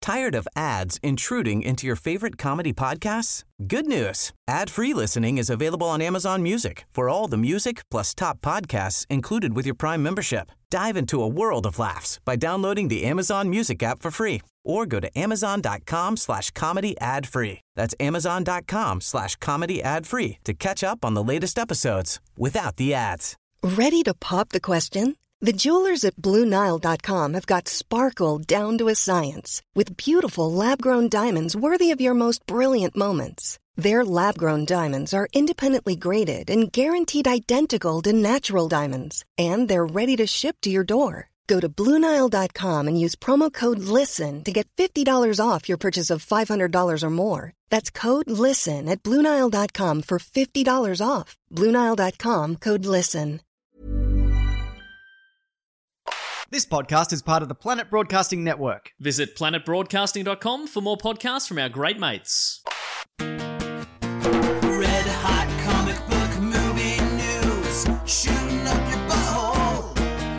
Tired of ads intruding into your favorite comedy podcasts? Good news. Ad-free listening is available on Amazon Music for all the music plus top podcasts included with your Prime membership. Dive into a world of laughs by downloading the Amazon Music app for free or go to amazon.com/comedy ad-free. That's amazon.com/comedy ad-free to catch up on the latest episodes without the ads. Ready to pop the question? The jewelers at BlueNile.com have got sparkle down to a science with beautiful lab-grown diamonds worthy of your most brilliant moments. Their lab-grown diamonds are independently graded and guaranteed identical to natural diamonds, and they're ready to ship to your door. Go to BlueNile.com and use promo code LISTEN to get $50 off your purchase of $500 or more. That's code LISTEN at BlueNile.com for $50 off. BlueNile.com, code LISTEN. This podcast is part of the Planet Broadcasting Network. Visit planetbroadcasting.com for more podcasts from our great mates. Red hot comic book movie news, shooting up your butthole.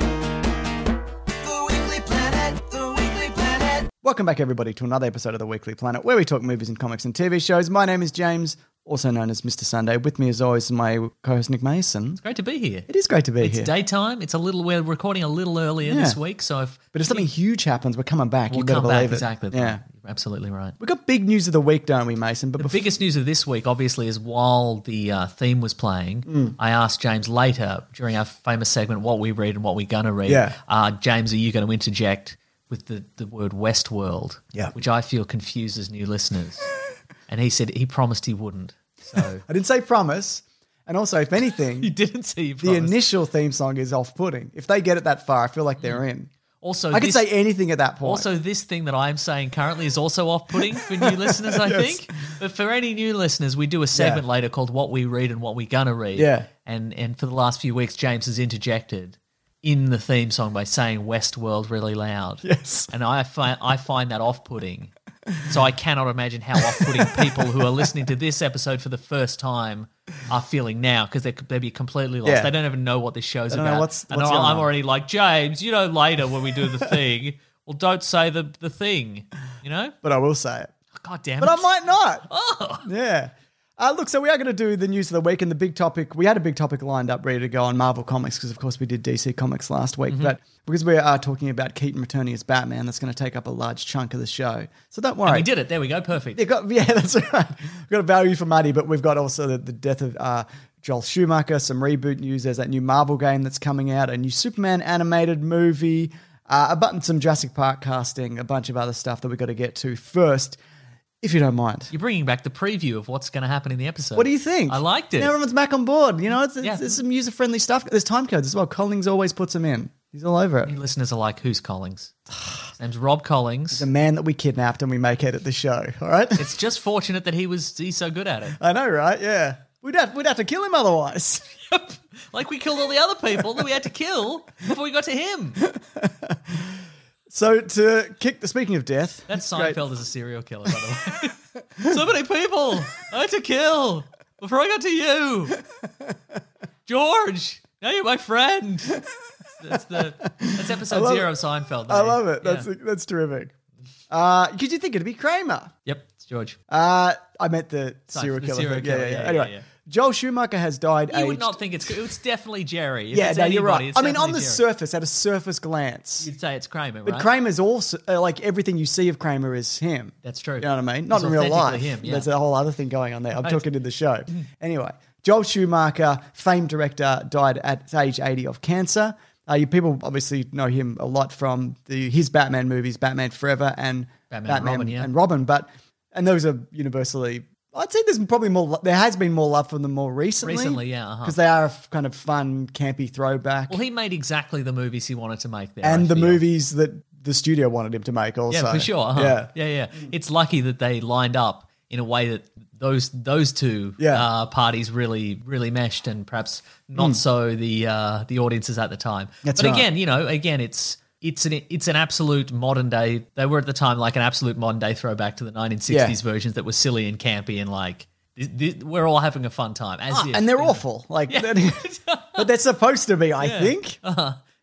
The Weekly Planet, the Weekly Planet. Welcome back, everybody, to another episode of the Weekly Planet, where we talk movies and comics and TV shows. My name is James, also known as Mr. Sunday. With me, as always, is my co-host Nick Mason. It's great to be here. It is great to be It's here. daytime. We're recording a little earlier this week, so But if something huge happens, we're coming back. we'll You better come believe back. it. Exactly. Yeah. You're absolutely right. We've got big news of the week, don't we, Mason? But The biggest news of this week, obviously, is while the theme was playing, I asked James later during our famous segment, what we read and what we're going to read. Yeah. James, are you going to interject with the word Westworld, Yeah. which I feel confuses new listeners? And he said he promised he wouldn't. So I didn't say promise. And also, if anything, you didn't say you the promised. initial theme song is off-putting. If they get it that far, I feel like they're in. Also, I could say anything at that point. Also, this thing that I'm saying currently is also off-putting for new listeners, I Yes. think. But for any new listeners, we do a segment later called What We Read and What We Gonna Read. Yeah. And for the last few weeks, James has interjected in the theme song by saying Westworld really loud. Yes. And I find that off-putting. So I cannot imagine how off-putting people who are listening to this episode for the first time are feeling now, because they'd be completely lost. Yeah. They don't even know what this show's They don't know about. what's and going I'm on. already like, James, later when we do the thing, well, don't say the thing, But I will say it. God damn it. But I might not. Oh. Yeah. Look, so we are going to do the news of the week, and the big topic, we had a big topic lined up ready to go on Marvel Comics, because of course we did DC Comics last week, but because we are talking about Keaton returning as Batman, that's going to take up a large chunk of the show. So don't worry. And we did it. There we go. Perfect. Yeah, that's right. We've got a value for money, but we've got also the death of Joel Schumacher, some reboot news. There's that new Marvel game that's coming out, a new Superman animated movie, some Jurassic Park casting, a bunch of other stuff that we've got to get to first, if you don't mind. You're bringing back the preview of what's going to happen in the episode. What do you think? I liked it. Now everyone's back on board. There's some user-friendly stuff. There's time codes as well. Collings always puts them in. He's all over it. Any listeners are like, who's Collings? His name's Rob Collings. The man that we kidnapped and we make edit the show, all right? It's just fortunate that he's so good at it. I know, right? Yeah. We'd have to kill him otherwise. Like we killed all the other people that we had to kill before we got to him. So speaking of death, That's great. Seinfeld as a serial killer, by the way. So many people I had to kill before I got to you. George, now you're my friend. That's episode 0 of Seinfeld. I love it. Yeah. That's terrific. Could you think it'd be Kramer? Yep, it's George. I meant the serial the killer. serial thing. killer, Yeah. yeah, Anyway, yeah. Joel Schumacher has died You would aged. not think it's definitely Jerry. If Yeah, it's no, you're anybody, right. it's I mean, on definitely the Jerry. surface, at a surface glance. You'd say it's Kramer, But right? Kramer's also, like, everything you see of Kramer is him. That's true. You know what I mean? Not He's in real authentically life. him, yeah. There's a whole other thing going on there. I'm Right. talking in the show. Anyway, Joel Schumacher, famed director, died at age 80 of cancer. You people obviously know him a lot from his Batman movies, Batman Forever and Batman and Robin, yeah. and Robin. And those are universally, I'd say there's probably more. There has been more love for them more recently. Recently, yeah, because they are a kind of fun, campy throwback. Well, he made exactly the movies he wanted to make there. and I the feel. movies that the studio wanted him to make also. Yeah, for sure. Uh-huh. Yeah. It's lucky that they lined up in a way that those two parties really meshed, and perhaps not so the audiences at the time. That's but right. again, it's an absolute modern day. They were at the time like an absolute modern day throwback to the 1960s versions that were silly and campy and like we're all having a fun time. As if, and they're you know. awful. Like, but they're supposed to be, I think.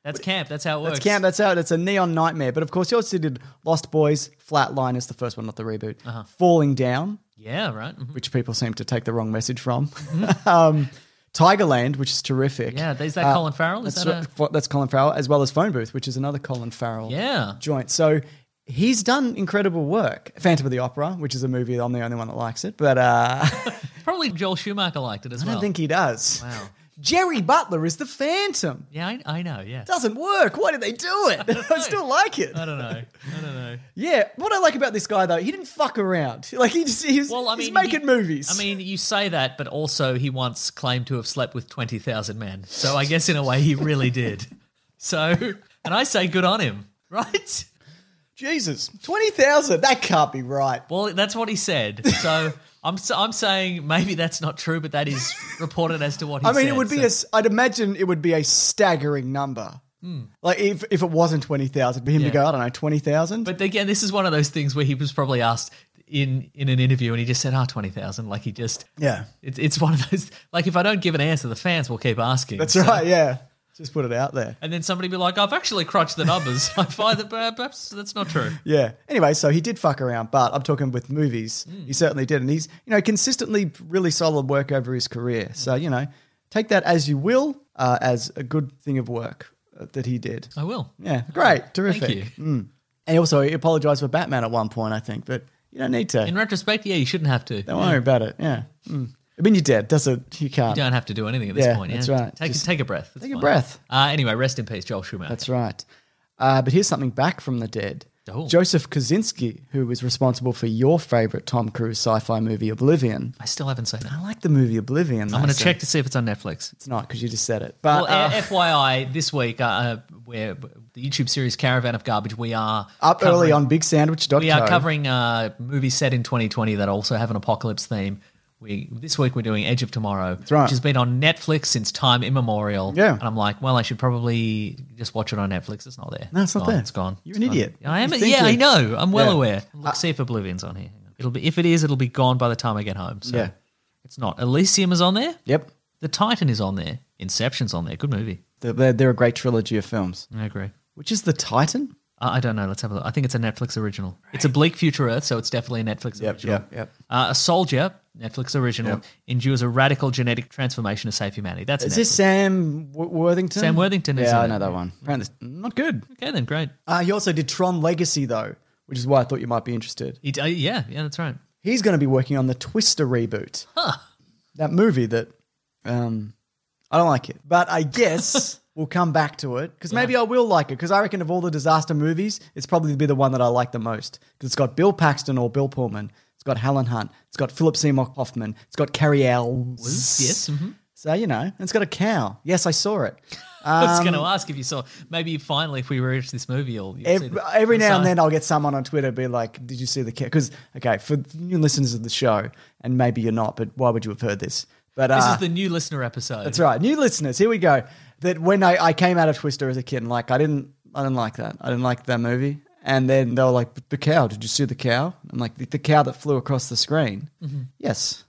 That's camp. That's how it works. That's camp. That's how it's a neon nightmare. But of course, he also did Lost Boys, Flatliners, the first one, not the reboot. Falling Down, Yeah, right. Mhm. which people seem to take the wrong message from. Tigerland, which is terrific. Yeah, is that Colin Farrell? Is That's Colin Farrell, as well as Phone Booth, which is another Colin Farrell Yeah. joint. So he's done incredible work. Phantom of the Opera, which is a movie, I'm the only one that likes it. But Probably Joel Schumacher liked it as I well. don't think he does. Wow. Jerry Butler is the Phantom. Yeah, I know, yeah. Doesn't work. Why did they do it? I still like it. I don't know. Yeah, what I like about this guy though, he didn't fuck around. Like he's making movies. I mean, you say that, but also he once claimed to have slept with 20,000 men. So I guess in a way he really did. So, and I say good on him, right? Jesus, 20,000. That can't be right. Well, that's what he said. So I'm saying maybe that's not true, but that is reported as to what he said. I mean, it would be I'd imagine it would be a staggering number. Like if it wasn't 20,000, for him to go, I don't know, 20,000. But again, this is one of those things where he was probably asked in an interview and he just said, 20,000. Like he just, it's one of those, like if I don't give an answer, the fans will keep asking. That's right, yeah. Just put it out there. And then somebody be like, I've actually crunched the numbers. I find that perhaps that's not true. Yeah. Anyway, so he did fuck around, but I'm talking with movies. He certainly did. And he's, consistently really solid work over his career. So, take that as you will, as a good thing of work that he did. I will. Yeah. Great. Terrific. Thank you. And also, he apologized for Batman at one point, I think, but you don't need to. In retrospect, yeah, you shouldn't have to. Don't worry about it. Yeah. I mean, you're dead. You can't. You don't have to do anything at this point. Yeah, that's right. Take a breath. That's Take a fine. breath. Anyway, rest in peace, Joel Schumacher. That's right. But here's something back from the dead. Oh. Joseph Kosinski, who was responsible for your favorite Tom Cruise sci-fi movie, Oblivion. I still haven't seen it. I like the movie Oblivion. I'm going to check to see if it's on Netflix. It's not because you just said it. But Well, FYI, this week, where the YouTube series Caravan of Garbage, we are up early on BigSandwich.co. We are covering movies set in 2020 that also have an apocalypse theme. This week we're doing Edge of Tomorrow, right. which has been on Netflix since time immemorial. Yeah. And I'm like, well, I should probably just watch it on Netflix. It's not there. No, it's not there. It's gone. You're an idiot. I am. You're Yeah, I thinking. know. I'm well Yeah. aware. Look, see if Oblivion's on here. If it is, it'll be gone by the time I get home. So Yeah. it's not. Elysium is on there. Yep. The Titan is on there. Inception's on there. Good movie. They're a great trilogy of films. I agree. Which is The Titan? I don't know. Let's have a look. I think it's a Netflix original. Right. It's a bleak future Earth, so it's definitely a Netflix original. Yep. A soldier, Netflix original, endures a radical genetic transformation to save humanity. That's Is Netflix. this Sam Worthington? Sam Worthington is Yeah, I in know it. that one. Apparently, it's not good. Okay, then great. He also did Tron Legacy, though, which is why I thought you might be interested. Yeah, that's right. He's going to be working on the Twister reboot. That movie that I don't like it. But I guess we'll come back to it because maybe I will like it because I reckon of all the disaster movies, it's probably be the one that I like the most because it's got Bill Paxton or Bill Pullman. It's got Helen Hunt. It's got Philip Seymour Hoffman. It's got Carrie Ells. Yes. Mm-hmm. So, and it's got a cow. Yes, I saw it. I was going to ask if you saw. Maybe finally, if we reach this movie, you'll see every now and then I'll get someone on Twitter be like, "Did you see the cow?" Because for new listeners of the show, and maybe you're not, but why would you have heard this? But this is the new listener episode. That's right, new listeners. Here we go. That when I came out of Twister as a kid, and I didn't like that. I didn't like that movie. And then they were like, "The cow. Did you see the cow?" I'm like, "The cow that flew across the screen." Mm-hmm. Yes.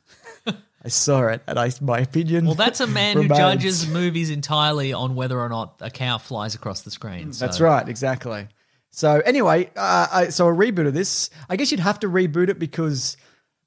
I saw it, and my opinion. Well, that's a man who remains. judges movies entirely on whether or not a cow flies across the screen. So. That's right, exactly. So anyway, so a reboot of this, I guess you'd have to reboot it because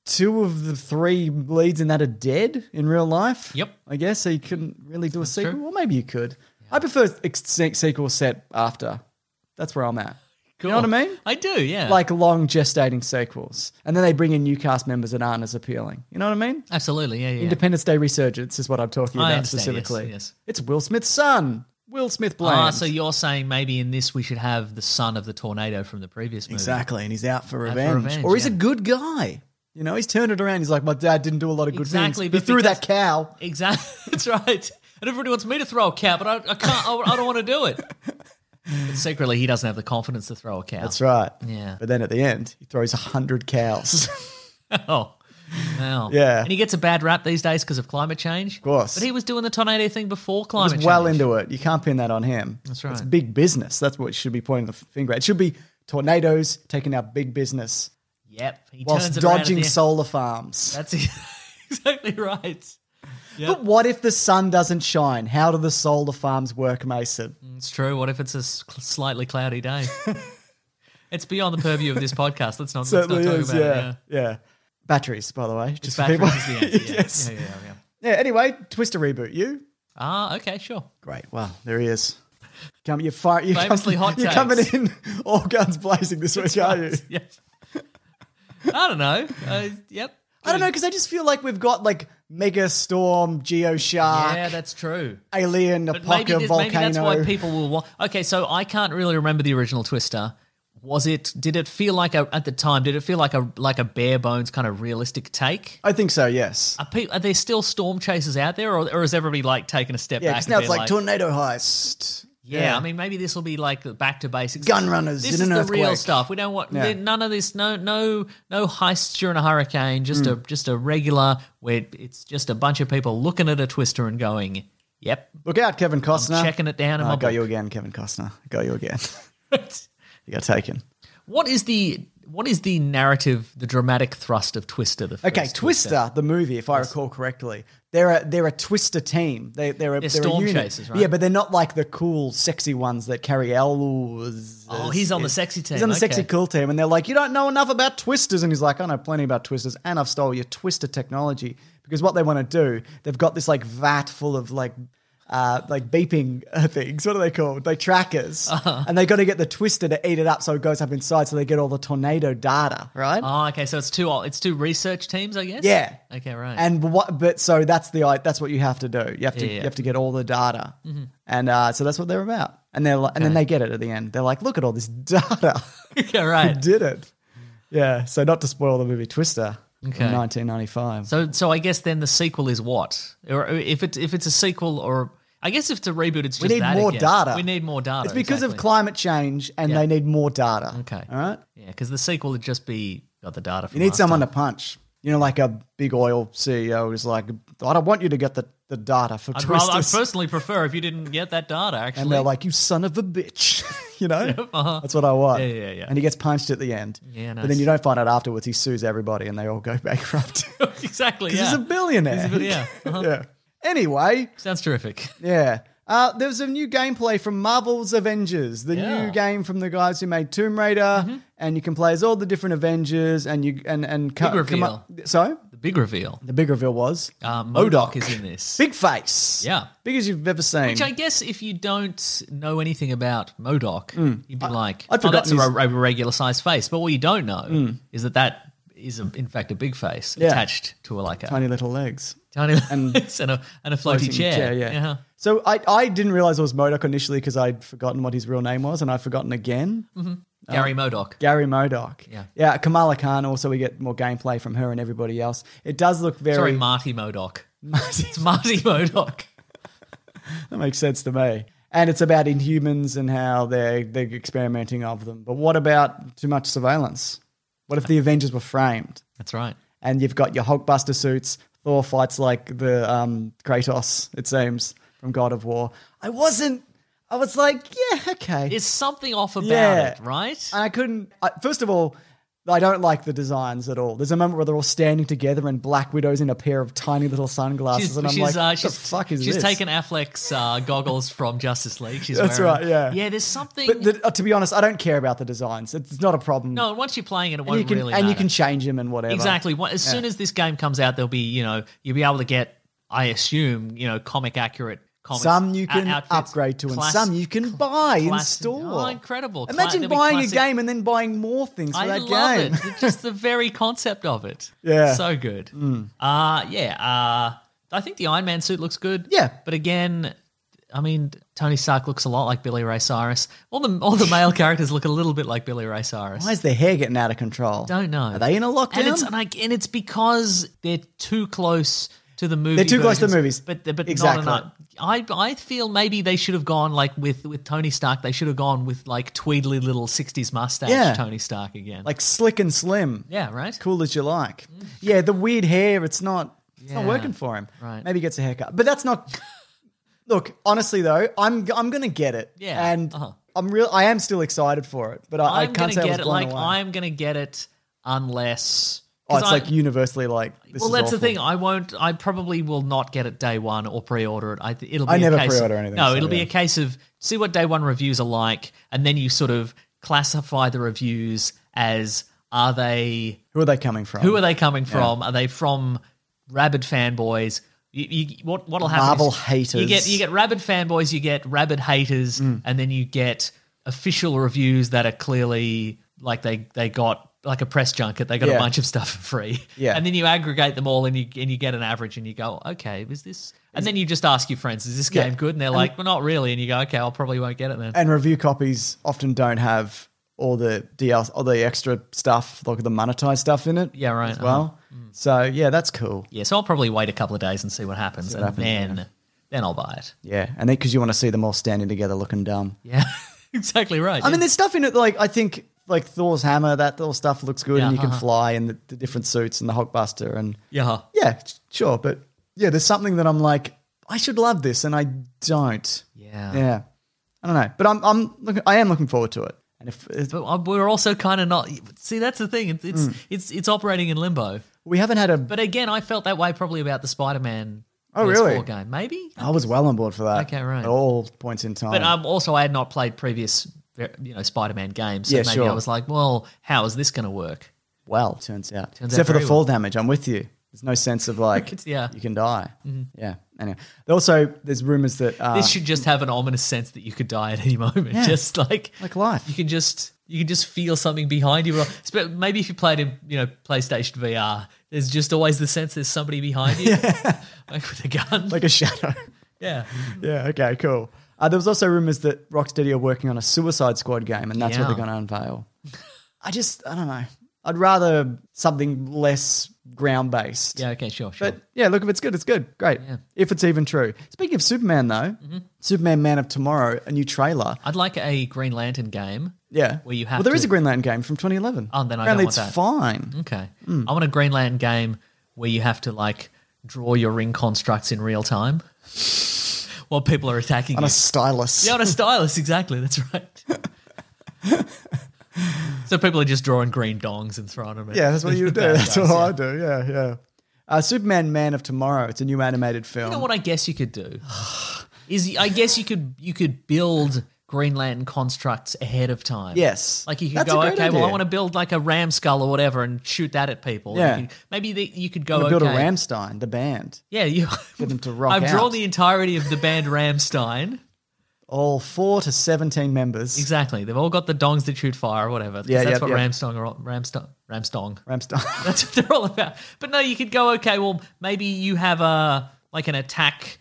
2 of the 3 leads in that are dead in real life. Yep. I guess, so you couldn't really do a sequel. true. Well, maybe you could. Yeah. I prefer sequel set after. That's where I'm at. Cool. You know what I mean? I do, yeah. Like long gestating sequels. And then they bring in new cast members that aren't as appealing. You know what I mean? Absolutely, yeah. Independence Day Resurgence is what I'm talking I about understand, specifically. yes. It's Will Smith's son, Will Smith Bland. So you're saying maybe in this we should have the son of the tornado from the previous movie. Exactly, and he's out for Out for revenge. revenge, Or he's yeah. a good guy. He's turned it around. He's like, my dad didn't do a lot of good Exactly, things. but He threw because- that cow. Exactly, that's right. And everybody wants me to throw a cow, but I can't. I don't want to do it. But secretly, he doesn't have the confidence to throw a cow. That's right. Yeah. But then at the end, he throws 100 cows. Oh, wow. Yeah. And he gets a bad rap these days because of climate change. Of course. But he was doing the tornado thing before climate change. He's well into it. You can't pin that on him. That's right. It's big business. That's what you should be pointing the finger at. It should be tornadoes taking out big business Yep. He whilst turns it around at dodging the end. solar farms. That's exactly right. But what if the sun doesn't shine? How do the solar farms work, Mason? It's true. What if it's a slightly cloudy day? It's beyond the purview of this podcast. Let's not talk about it. Yeah. Batteries, by the way. It's Just for batteries people. is the answer. Yeah. Yes. Yeah. Yeah, anyway, Twister reboot. You? Okay, sure. Great. Wow, there he is. You're Famously hot You're takes. coming in all guns blazing this week, are you? Yep. I don't know. Yep. I don't know, because I just feel like we've got like Mega Storm, Geoshark, Yeah, that's true. Alien, But Apoca, Volcano. maybe that's why people will want. Okay, so I can't really remember the original Twister. Did it feel like at the time? Did it feel like a bare bones kind of realistic take? I think so, yes. Are there still storm chasers out there, or is everybody like taking a step Yeah, back? because and now it's being like Tornado Heist. Yeah, I mean, maybe this will be like back to basics. Gun runners This in is an the real earthquake. stuff. We don't want Yeah. none of this. No heists during a hurricane. Just a regular where it's just a bunch of people looking at a Twister and going, "Yep, Look out, Kevin Costner. checking it down in my I got book." you again, Kevin Costner. I got you again. You got taken. What is the narrative, the dramatic thrust of Twister? The first Okay, Twister, the movie, if I recall correctly, they're a Twister team. They're a storm unit. chasers, right? Yeah, but they're not like the cool, sexy ones that carry elves. Oh, he's on the sexy team. He's on the sexy, Okay. cool team, and they're like, "You don't know enough about Twisters," and he's like, "I know plenty about Twisters, and I've stole your Twister technology." Because what they want to do, they've got this like vat full of like beeping things. What are they called? Like trackers. And they got to get the Twister to eat it up so it goes up inside so they get all the tornado data, right? Oh, okay. So it's two research teams, I guess. Yeah. Okay, right. And so that's what you have to do. You have to get all the data. And so that's what they're about. And then they get it at the end. They're like, "Look at all this data." okay, right. We did it. Yeah. So not to spoil the movie Twister. Okay. From 1995. So I guess then the sequel is what? Or if it's a sequel, or I guess if it's a reboot, it's just We need that more again. data. We need more data. It's because of exactly. climate change, and Yeah. they need more data. Okay. All right. Yeah, because the sequel would just be got the data. From You need last someone time. to punch. You know, like a big oil CEO who's like, "I don't want you to get the data for I'd Twisters." personally prefer if you didn't get that data. Actually, And they're like, "You son of a bitch." You know? uh-huh. That's what I want. Yeah. And he gets punched at the end. Yeah, But then nice. you don't find out afterwards he sues everybody and they all go bankrupt. exactly. Because Yeah, he's a billionaire. yeah. Uh-huh. Yeah. Anyway, Sounds terrific. yeah. There was a new gameplay from Marvel's Avengers, the Yeah. new game from the guys who made Tomb Raider, and you can play as all the different Avengers, and you and Big reveal. Sorry, The big reveal. the big reveal was MODOK is in this. big face, Yeah. big as you've ever seen. Which I guess if you don't know anything about MODOK, you'd be like, I'd oh, that's forgotten a regular sized face. But what you don't know is that is, in fact, a big face Yeah. attached to a Tiny little legs. tiny legs and a floaty Floating chair. yeah. Uh-huh. So I didn't realize it was MODOK initially because I'd forgotten what his real name was, and I'd forgotten again. Gary MODOK. Gary MODOK. Yeah. Kamala Khan. Also, we get more gameplay from her and everybody else. It does look very. Sorry, Marty MODOK. Marty. It's Marty MODOK. That makes sense to me. And it's about Inhumans and how they're experimenting of them. But what about too much surveillance? What if the Avengers were framed? That's right. And you've got your Hulkbuster suits. Thor fights like the Kratos, it seems, from God of War. I was like, yeah, okay. There's something off about Yeah. it, right? And I couldn't. First of all, I don't like the designs at all. There's a moment where they're all standing together and Black Widow's in a pair of tiny little sunglasses, and I'm like, what the fuck is this? She's taken Affleck's goggles from Justice League. That's right, yeah. Yeah, there's something. But to be honest, I don't care about the designs. It's not a problem. No, once you're playing it, it and won't you can really and you matter. can change them and whatever. Exactly. As soon as this game comes out, there'll be, you'll be able to get, I assume, comic accurate comics. Some you can outfits. upgrade to, and some you can buy in classic- store. Oh, incredible. Imagine There'll be buying classic- a game and then buying more things for I that love game. it. Just the very concept of it. Yeah. So good. I think the Iron Man suit looks good. Yeah. But again, I mean, Tony Stark looks a lot like Billy Ray Cyrus. All the male characters look a little bit like Billy Ray Cyrus. Why is their hair getting out of control? Don't know. Are they in a lockdown? And it's because they're too close to the movie. They're too close to the versions, movies. but Exactly. not enough. I feel maybe they should have gone like with Tony Stark. They should have gone with like tweedly little 60s mustache Yeah. Tony Stark again. Like slick and slim. yeah, right. Cool as you like. Yeah, the weird hair, it's not Yeah. working for him. Right. Maybe he gets a haircut. But that's not Look, honestly though, I'm going to get it. Yeah. And Uh-huh. I am still excited for it, but I I'm can't gonna say I was get it. blown Like away. I'm gonna get it unless Oh, it's 'Cause like universally like, this well, is that's the awful. thing. I probably will not get it day one or pre-order it. It'll be I a never case pre-order anything, No, so, it'll be yeah. a case of see what day one reviews are like, and then you sort of classify the reviews as Who are they coming from? who are they coming from? Are they from rabid fanboys? What'll happen? Marvel is haters. You get rabid fanboys, you get rabid haters, and then you get official reviews that are clearly like they got like a press junket. They got a Yeah. bunch of stuff for free, Yeah. and then you aggregate them all, and you get an average, and you go, okay, is this? And then you just ask your friends, is this game good? And they're like, well, not really. And you go, okay, I'll probably won't get it then. And review copies often don't have all the DLC, all the extra stuff, like the monetized stuff in it. Yeah, right, As well. So yeah, that's cool. Yeah, so I'll probably wait a couple of days and see what happens, what happens, and then I'll buy it. Yeah, and then because you want to see them all standing together looking dumb. Yeah, exactly right. I mean, there's stuff in it like I think like Thor's hammer, that little stuff looks good, and you can fly, and the different suits, and the Hulkbuster, and yeah. sure, but yeah, there's something that I'm like, I should love this, and I don't. Yeah. I don't know, but I am looking forward to it. And if But we're also kind of not. See, that's the thing. It's operating in limbo. we haven't had a, But again, I felt that way probably about the Spider-Man. Oh, PS4 really? game, maybe. I was well on board for that. Okay, right. At all points in time. But also, I had not played previous, Spider-Man games. So Yeah, maybe sure. I was like, well, how is this going to work? well, turns out. Turns Except out for the very fall damage, I'm with you. There's no sense of like, Yeah. you can die. Yeah. Anyway, there's rumors that This should just have an ominous sense that you could die at any moment. Yeah. Just like life. You can just feel something behind you. Maybe if you played in PlayStation VR, there's just always the sense there's somebody behind you, like with a gun. like a shadow. Yeah. Yeah. Okay. Cool. There was also rumors that Rocksteady are working on a Suicide Squad game, and that's what Yeah. they're going to unveil. I don't know. I'd rather something less ground based. Yeah. Okay. Sure. But yeah, look, if it's good, it's good. Great. Yeah. If it's even true. Speaking of Superman, though, Superman Man of Tomorrow, a new trailer. I'd like a Green Lantern game. Yeah. Where you have Well, there is to- a Green Lantern game from 2011. Oh, then I Apparently don't want it's that. fine. Okay. I want a Green Lantern game where you have to like draw your ring constructs in real time while people are attacking On you. a stylus. Yeah, on a stylus, exactly. That's right. So people are just drawing green dongs and throwing them. Yeah, that's what you do. Bad That's guys, what yeah. I do. Yeah. Superman Man of Tomorrow. It's a new animated film. You know what I guess you could do is I guess you could build Green Lantern constructs ahead of time. Yes. Like you could That's go, a great okay, well, I idea. want to build like a ram skull or whatever and shoot that at people. Yeah. Maybe you could I'm go, gonna build okay. a Ramstein, the band. Yeah, you. Get them to rock I've drawn out. the entirety of the band Ramstein. All 4 to 17 members. Exactly. They've all got the dongs that shoot fire or whatever. 'cause Yeah, that's yep, what yep. Ramstong. Ramstein. That's what they're all about. But no, you could go, okay, well, maybe you have an attack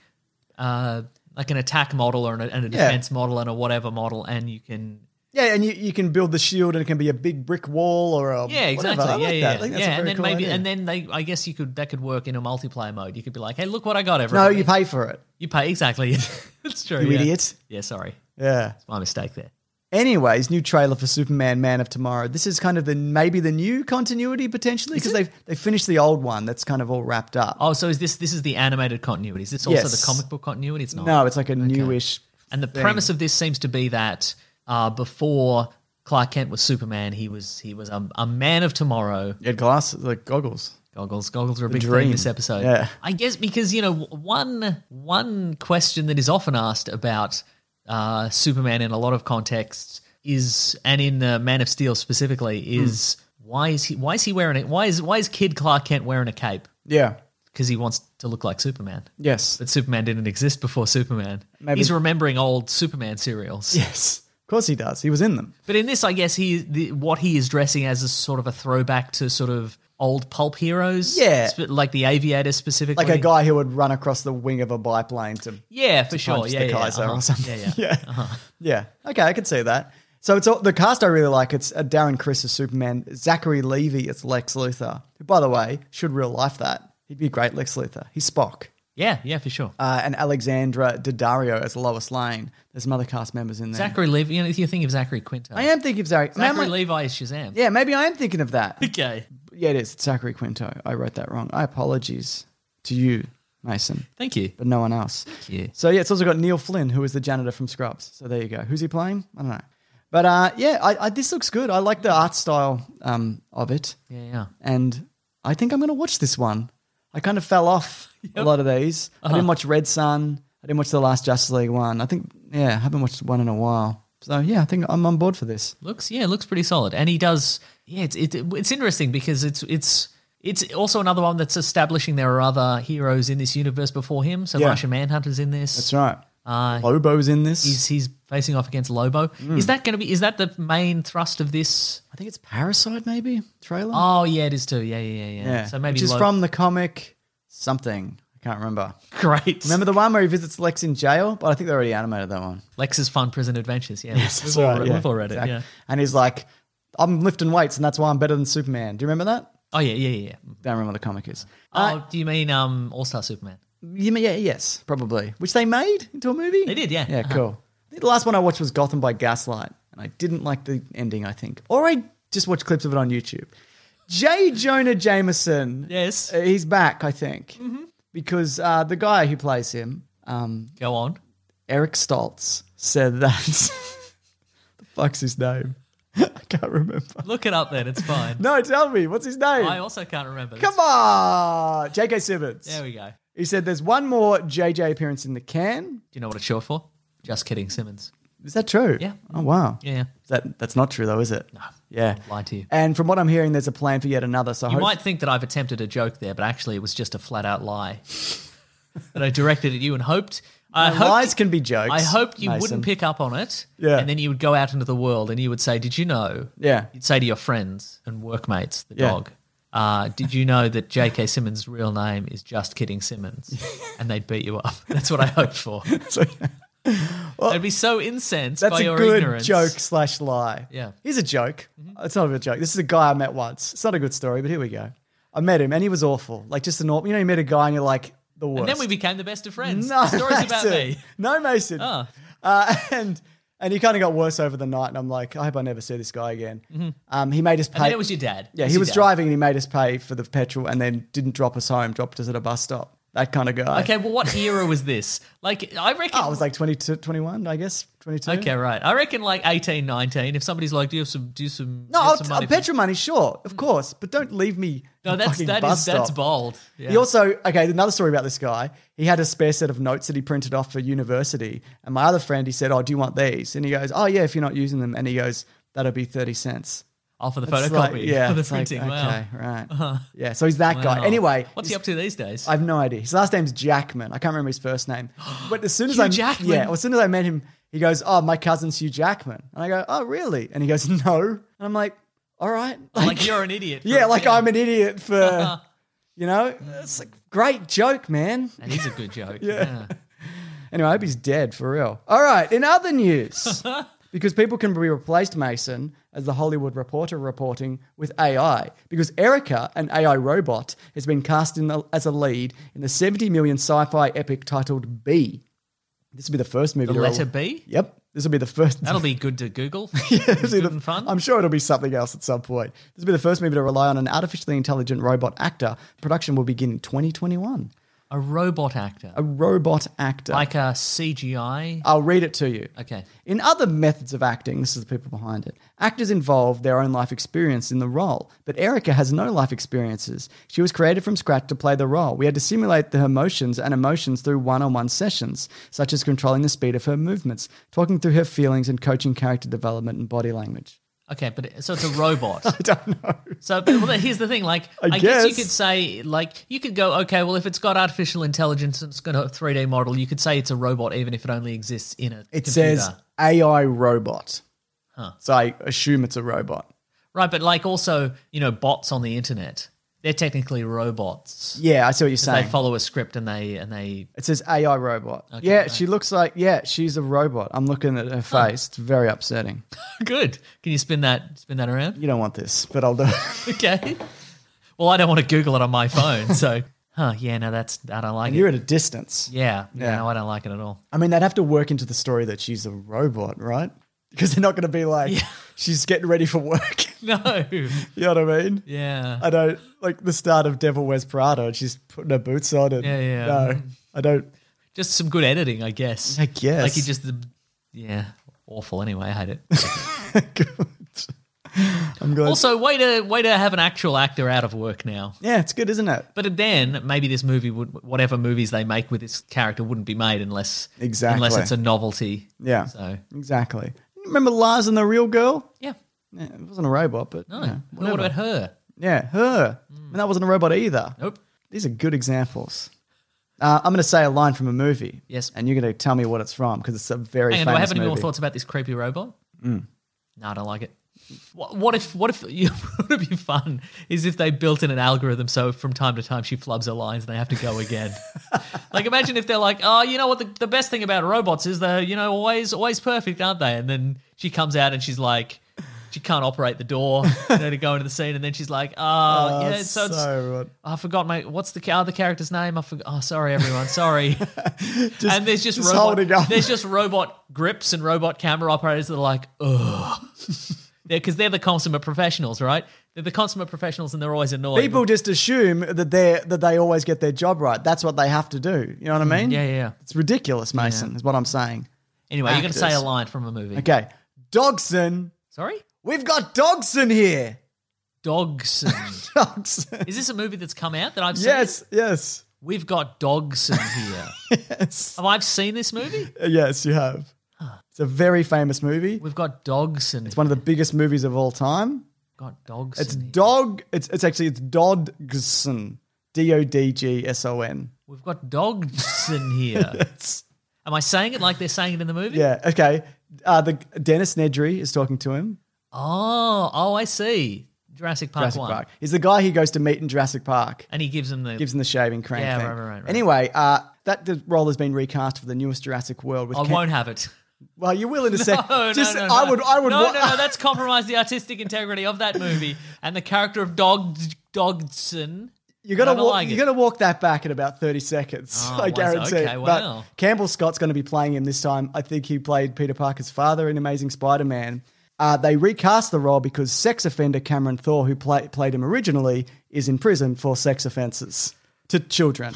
model or a defense model and a whatever model, and you can. Yeah, and you can build the shield, and it can be a big brick wall or a Yeah, exactly. whatever. I like yeah, that. I think that's a and very then cool idea. and then I guess that could work in a multiplayer mode. You could be like, hey, look what I got, everybody. No, you pay for it. You pay, exactly. That's true. You yeah. idiot. Yeah, sorry. Yeah. My mistake there. Anyways, new trailer for Superman Man of Tomorrow. This is kind of maybe the new continuity potentially because they finished the old one that's kind of all wrapped up. Oh, so this is the animated continuity? Is this also Yes. the comic book continuity? It's not. No, it's like a newish. And the thing. premise of this seems to be that before Clark Kent was Superman, he was a man of tomorrow. You had glasses, like goggles. Goggles are a big thing dream. this episode. Yeah. I guess because one question that is often asked about Superman in a lot of contexts is, and in Man of Steel specifically, is why is he wearing it? Why is Kid Clark Kent wearing a cape? Yeah. Because he wants to look like Superman. Yes. But Superman didn't exist before Superman. Maybe- He's remembering old Superman serials. Yes. Of course he does. He was in them. But in this, I guess what he is dressing as is sort of a throwback to sort of old pulp heroes. Yeah. Like the Aviator specifically. Like a guy who would run across the wing of a biplane to Yeah, for sure. punch Yeah, the Kaiser yeah. or something. Yeah. Yeah. Okay, I can see that. So it's the cast I really like. It's Darren Criss as Superman, Zachary Levi as Lex Luthor, who, by the way, should real life that. He'd be a great Lex Luthor. He's Spock. Yeah, for sure. And Alexandra Daddario as Lois Lane. There's some other cast members in there. Zachary Levi, if you think of Zachary Quinto. I am thinking of Zachary. Zachary Levi is Shazam. Yeah, maybe I am thinking of that. Okay. Yeah, it is. It's Zachary Quinto. I wrote that wrong. I apologies to you, Mason, Thank you. but no one else. you. So yeah, it's also got Neil Flynn, who is the janitor from Scrubs. So there you go. Who's he playing? I don't know. But yeah, this looks good. I like the art style of it. Yeah. And I think I'm going to watch this one. I kind of fell off a lot of these. I didn't watch Red Sun. I didn't watch the last Justice League one. I think, I haven't watched one in a while. So, I think I'm on board for this. Looks pretty solid. And he does, it's interesting because it's also another one that's establishing there are other heroes in this universe before him. So Martian Manhunter's in this. That's right. Lobo's in this. He's facing off against Lobo. Is that the main thrust of this? I think it's Parasite, maybe, trailer. Oh, yeah, it is too. Yeah. So maybe Which is from the comic something. I can't remember. Great. Remember the one where he visits Lex in jail? But I think they already animated that one. Lex's Fun Prison Adventures. Yeah, Yes, we've that's all right, read it. exactly. Yeah. And he's like, I'm lifting weights and that's why I'm better than Superman. Do you remember that? Oh, yeah. Don't remember what the comic is. Do you mean All-Star Superman? Yes, probably. Which they made into a movie? They did, yeah. Yeah, cool. I think the last one I watched was Gotham by Gaslight, and I didn't like the ending, I think. Or I just watched clips of it on YouTube. J. Jonah Jameson. Yes. He's back, I think. Because the guy who plays him, Go on. Eric Stoltz, said that... the fuck's his name? I can't remember. Look it up then. It's fine. No, tell me. What's his name? I also can't remember. Come on! J.K. Simmons. There we go. He said there's one more JJ appearance in the can. Do you know what it's short for? Just kidding, Simmons. Is that true? Yeah. Oh, wow. Yeah. That's not true, though, is it? No. Yeah. Lied to you. And from what I'm hearing, there's a plan for yet another. So You might think that I've attempted a joke there, but actually it was just a flat-out lie that I directed at you and hoped... lies can be jokes. I hoped you Mason. wouldn't pick up on it, Yeah. and then you would go out into the world and you would say, did you know? Yeah. You'd say to your friends and workmates, the Yeah. dog, did you know that J.K. Simmons' real name is Just Kidding Simmons? And they'd beat you up. That's what I hoped for. So, They'd be so incensed that's by a your good ignorance. joke/lie. Yeah. Here's a joke. It's not a good joke. This is a guy I met once. It's not a good story, but here we go. I met him and he was awful. Like just a normal, you met a guy and you're like the worst. And then we became the best of friends. No, The story's about Mason. me. No, Mason. Oh. And he kind of got worse over the night, and I'm like, I hope I never see this guy again. He made us pay. And then it was your dad. Yeah, It he was your dad. driving and he made us pay for the petrol and then didn't drop us home, dropped us at a bus stop. That kind of guy. Okay, well, what era was this? Like, I reckon... I was like 22, 21, I guess, 22. Okay, right. I reckon like 18, 19. If somebody's like, do you have some No, you have some money for-" petrol money, sure, of course, but don't leave me. No, at the fucking that's bus stop. bold. Yeah. He also, another story about this guy. He had a spare set of notes that he printed off for university. And my other friend, he said, oh, do you want these? And he goes, oh, yeah, if you're not using them. And he goes, that'll be 30 cents. Oh, for the It's photocopy. like, yeah. For the it's like, printing. okay, Wow. right. Yeah, so he's that guy. Wow. Anyway. What's he up to these days? I have no idea. His last name's Jackman. I can't remember his first name. But as soon as Hugh Jackman? Yeah, as soon as I met him, he goes, oh, my cousin's Hugh Jackman. And I go, oh, really? And he goes, no. And I'm like, all right. Like you're an idiot. for- Yeah, like I'm an idiot for, it's a great joke, man. And he's a good joke. Yeah. Anyway, I hope he's dead for real. All right, in other news, because people can be replaced, Mason, as the Hollywood Reporter reporting with AI, because Erica, an AI robot, has been cast as a lead in the 70 million sci-fi epic titled B. This will be the first movie. The letter B? Yep. This will be the first. That'll be good to Google. This will be Good and fun. I'm sure it'll be something else at some point. This will be the first movie to rely on an artificially intelligent robot actor. Production will begin in 2021. A robot actor. A robot actor. Like a CGI. I'll read it to you. Okay. In other methods of acting, this is the people behind it, actors involve their own life experience in the role, but Erica has no life experiences. She was created from scratch to play the role. We had to simulate her emotions through one-on-one sessions, such as controlling the speed of her movements, talking through her feelings, and coaching character development and body language. Okay, but so it's a robot. I don't know. So, well, here's the thing. Like, I guess you guess. could say, like, you could go, okay, well, if it's got artificial intelligence and it's got a 3D model, you could say it's a robot, even if it only exists in a It computer. says AI robot. So I assume it's a robot. Right, but like also, bots on the internet, they're technically robots. Yeah, I see what you're They saying. follow a script and they It says AI robot. Okay, yeah, right. she looks like, she's a robot. I'm looking at her face. It's very upsetting. good. Can you spin that around? You don't want this, but I'll do it. Okay. Well, I don't want to Google it on my phone, so yeah, no, I don't like You're it. at a distance. Yeah, Yeah. no, I don't like it at all. I mean, they'd have to work into the story that she's a robot, right? Because they're not going to be like, she's getting ready for work. No. You know what I mean? Yeah. I don't, like the start of Devil Wears Prada and she's putting her boots on. And, Yeah. No, I don't. Just some good editing, I guess. I guess. Like you just, awful anyway. I hate it. Good. I'm good. Also, way to have an actual actor out of work now. Yeah, it's good, isn't it? But then maybe this movie whatever movies they make with this character wouldn't be made unless it's a novelty. Yeah, So exactly. Remember Lars and the Real Girl? yeah. Yeah, it wasn't a robot, but No. you know, What about her? Yeah, her. And that wasn't a robot either. Nope. These are good examples. I'm going to say a line from a movie. Yes. And you're going to tell me what it's from because it's a very Hang on, famous do I have any movie. more thoughts about this creepy robot? No, I don't like it. What if what would be fun is if they built in an algorithm so from time to time she flubs her lines and they have to go again. Like imagine if they're like, oh, you know what, the best thing about robots is they're, always perfect, aren't they? And then she comes out and she's like, she can't operate the door to go into the scene, and then she's like, I forgot what's the other character's name? Sorry everyone, sorry. And there's just holding up. there's just robot grips and robot camera operators that are like, ugh. Because they're the consummate professionals, right? They're the consummate professionals and they're always annoyed. People just assume that they always get their job right. That's what they have to do. You know what I mean? Yeah. It's ridiculous, Mason, is what I'm saying. Anyway, you're going to say a Actors. line from a movie. Okay. Dogson. Sorry? We've got Dogson here. Dogson. Dogson. Is this a movie that's come out that I've seen? Yes. We've got Dogson here. Yes. Have I seen this movie? Yes, you have. It's a very famous movie. We've got Dogson. It's one of the biggest movies of all time. Got Dogson. It's here. It's Dodgson. Dodgson. We've got Dogson here. Am I saying it like they're saying it in the movie? Yeah, okay. The Dennis Nedry is talking to him. Oh, I see. Jurassic Park 1. He's the guy he goes to meet in Jurassic Park. And he gives him the shaving cream Yeah, thing. right. Anyway, the role has been recast for the newest Jurassic World. With I won't have it. Well, you will in a sec. No. I would. No, that's compromised the artistic integrity of that movie and the character of Dogson. You're gonna walk. Like you're gonna walk that back in about 30 seconds. Oh, I guarantee. okay, wow. But Campbell Scott's going to be playing him this time. I think he played Peter Parker's father in Amazing Spider-Man. They recast the role because sex offender Cameron Thor, who played him originally, is in prison for sex offences to children.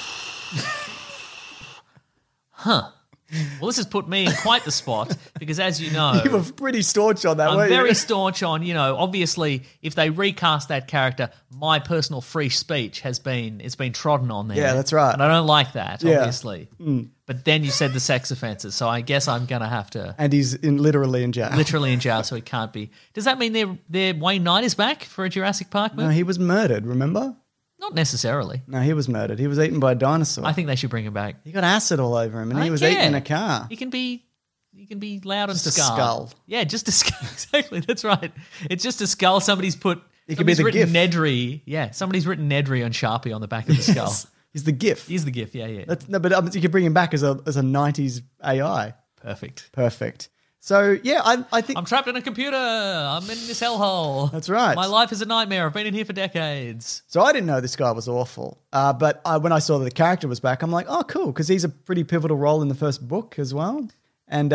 Well, this has put me in quite the spot because, as you know, You were pretty staunch on that, I'm weren't very you? staunch on, obviously, if they recast that character, my personal free speech it's been trodden on there. Yeah, that's right. And I don't like that, Yeah. obviously. But then you said the sex offences, so I guess I'm going to have to And he's literally in jail. literally in jail, so he can't be. Does that mean their Wayne Knight is back for a Jurassic Park movie? No, he was murdered, remember? Not necessarily. No, he was murdered. He was eaten by a dinosaur. I think they should bring him back. He got acid all over him and I he don't was care. eaten in a car. He can be loud and Just a scarred. skull. Yeah, just a skull. Exactly, that's right. It's just a skull. Somebody's He could be the written GIF. Nedry. Yeah, somebody's written Nedry on Sharpie on the back of the skull. He's the GIF. He's the GIF. Yeah. But you could bring him back as a 90s AI. Perfect. Perfect. So, yeah, I think... I'm trapped in a computer. I'm in this hellhole. That's right. My life is a nightmare. I've been in here for decades. So I didn't know this guy was awful. But when I saw that the character was back, I'm like, oh, cool, because he's a pretty pivotal role in the first book as well. And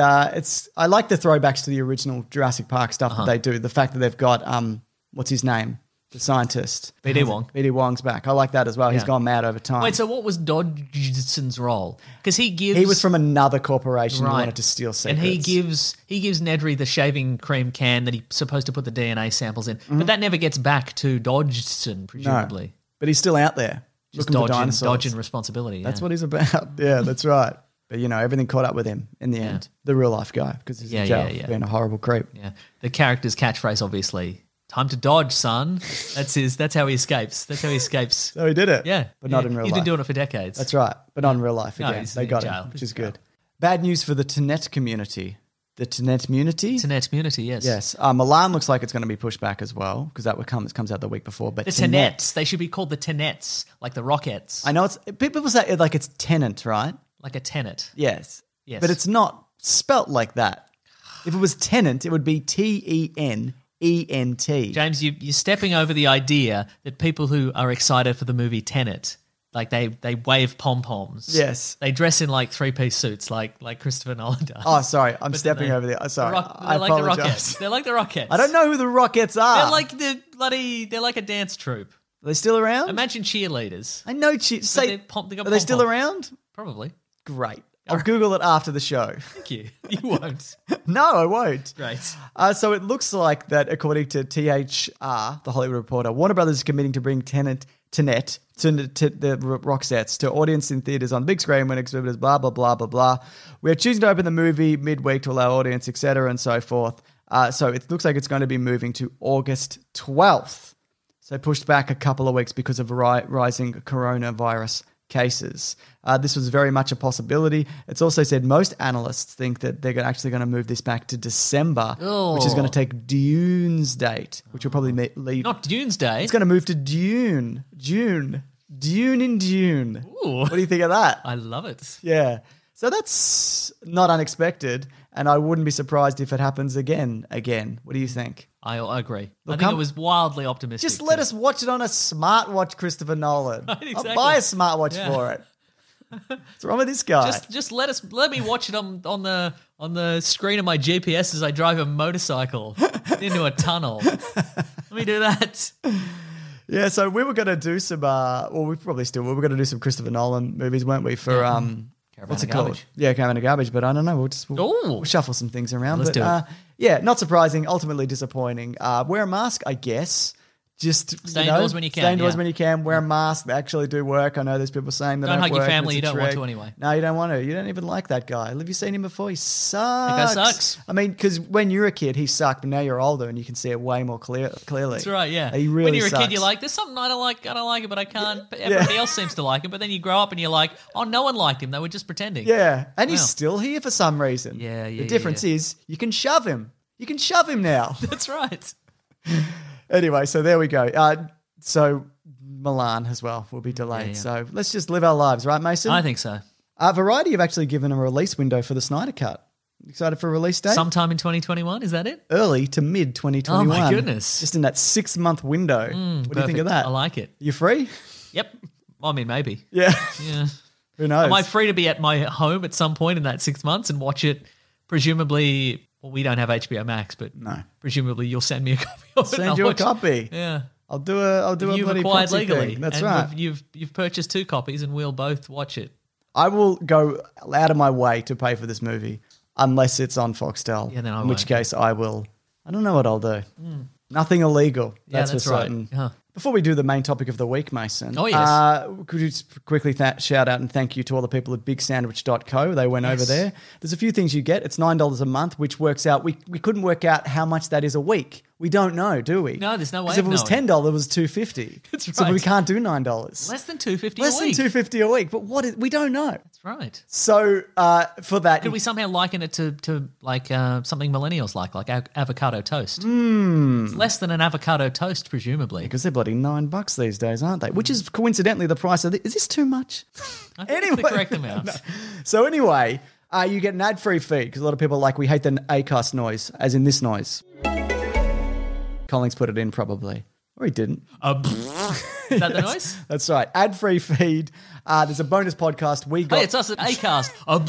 I like the throwbacks to the original Jurassic Park stuff that they do. The fact that they've got, what's his name? The scientist. B.D. Wong. B.D. Wong's back. I like that as well. He's Yeah. gone mad over time. Wait, so what was Dodgson's role? Because he gives... He was from another corporation who Right. wanted to steal secrets. And he gives Nedry the shaving cream can that he's supposed to put the DNA samples in. But that never gets back to Dodgson, presumably. No, but he's still out there Just looking for dinosaurs. dodging responsibility. That's yeah. what he's about. Yeah, that's right. But, everything caught up with him in the end. The real life guy, because he's in jail for being a horrible creep. Yeah. The character's catchphrase, obviously, time to dodge, son. That's how he escapes. That's how he escapes. So he did it. Yeah. But not in real He's life. been doing it for decades. That's right. But not in real life No, again. he's They in got jail. him, which He's is in jail. good. Bad news for the Tenet community. The Tenet community? It's a net community, yes. Yes. Milan looks like it's going to be pushed back as well, because that comes out the week before. But The Tenets. They should be called the Tenets, like the Rockettes. I know people say it like it's tenant, right? Like a tenet. Yes. Yes. But it's not spelt like that. If it was tenant, it would be Tenent. James, you're stepping over the idea that people who are excited for the movie Tenet, like they wave pom-poms. Yes. They dress in like three-piece suits like Christopher Nolan does. Oh, sorry. I'm But stepping they- over there. Sorry. I They're like the apologize. Rockettes. They're like the Rockettes. I don't know who the Rockettes are. They're like they're like a dance troupe. Are they still around? Imagine cheerleaders. I know. They got Are they still pom-pom. around? Probably. Great. I'll Google it after the show. Thank you. You won't. No, I won't. Great. So it looks like that, according to THR, the Hollywood Reporter, Warner Brothers is committing to bring Tenet to the Roxettes to audience in theaters on big screen when exhibitors blah, blah, blah, blah, blah. We're choosing to open the movie midweek to allow audience, etc., and so forth. So it looks like it's going to be moving to August 12th. So pushed back a couple of weeks because of rising coronavirus cases. This was very much a possibility. It's also said most analysts think that they're actually going to move this back to December, which is going to take Dune's date, which will probably lead... Not Dune's Day. It's going to move to Dune in Dune. Ooh. What do you think of that? I love it. Yeah. So that's not unexpected, and I wouldn't be surprised if it happens again. What do you think? I agree. Look, I think it was wildly optimistic. Just let us watch it on a smartwatch, Christopher Nolan. Right, exactly. I'll buy a smartwatch for it. What's wrong with this guy? Just let me watch it on the screen of my GPS as I drive a motorcycle into a tunnel. Let me do that. Yeah, so we were going to do some, we probably still will. We're going to do some Christopher Nolan movies, weren't we? For what's it called? Yeah, Caravan of Garbage. But I don't know. We'll shuffle some things around. Let's do it. Yeah, not surprising. Ultimately disappointing. Wear a mask, I guess. Just stay indoors when you can. Stay indoors when you can. Wear a mask. They actually do work. I know there's people saying that don't hug your work, family. You it's a don't want trick. to anyway. No, you don't want to. You don't even like that guy. Have you seen him before? He sucks. That guy sucks. I mean, because when you're a kid, he sucked, but now you're older and you can see it way more clearly. That's right. Yeah. He really when you're a sucks. kid, you're like, "There's something I don't like it, but I can't." But everybody else seems to like him. But then you grow up and you're like, "Oh, no one liked him. They were just pretending." Yeah, and he's Wow. still here for some reason. Yeah. The difference is you can shove him. You can shove him now. That's right. Anyway, so there we go. So Milan as well will be delayed. Yeah. So let's just live our lives, right, Mason? I think so. Variety have actually given a release window for the Snyder Cut. Excited for a release date? Sometime in 2021, is that it? Early to mid 2021. Oh, my goodness. Just in that 6-month window. What do you think Perfect. of that? I like it. You free? Yep. I mean, maybe. Yeah. Yeah. Who knows? Am I free to be at my home at some point in that 6 months and watch it? Presumably, well, we don't have HBO Max, but No. presumably you'll send me a copy of it. and Send I'll you a watch it. copy. Yeah. I'll do a You've bloody acquired proxy legally. thing. That's and right. You've purchased 2 copies and we'll both watch it. I will go out of my way to pay for this movie unless it's on Foxtel. Yeah, then I in which won't. case I will. I don't know what I'll do. Nothing illegal. Yeah, That's for right. certain. Huh. Before we do the main topic of the week, Mason. Oh, yes. Could you just quickly shout out and thank you to all the people at bigsandwich.co. They went over there. There's a few things you get. It's $9 a month, which works out. We couldn't work out how much that is a week. We don't know, do we? No, there's no way Because if of it was knowing. $10, it was $2.50. That's So right. we can't do $9. Less than $2.50 Less a than week. $2.50 a week. But we don't know. That's right. So for that, Could we somehow liken it to like something millennials like avocado toast? It's less than an avocado toast, presumably. because they're bloody $9 these days, aren't they? Which is coincidentally the price of is this too much? I think it's the correct amount. So anyway, you get an ad-free feed because a lot of people are like, we hate the ACAST noise, as in this noise. Collins put it in probably. Or he didn't. Is that the noise? That's right. Ad-free feed. There's a bonus podcast. We got Hey, it's us at Acast.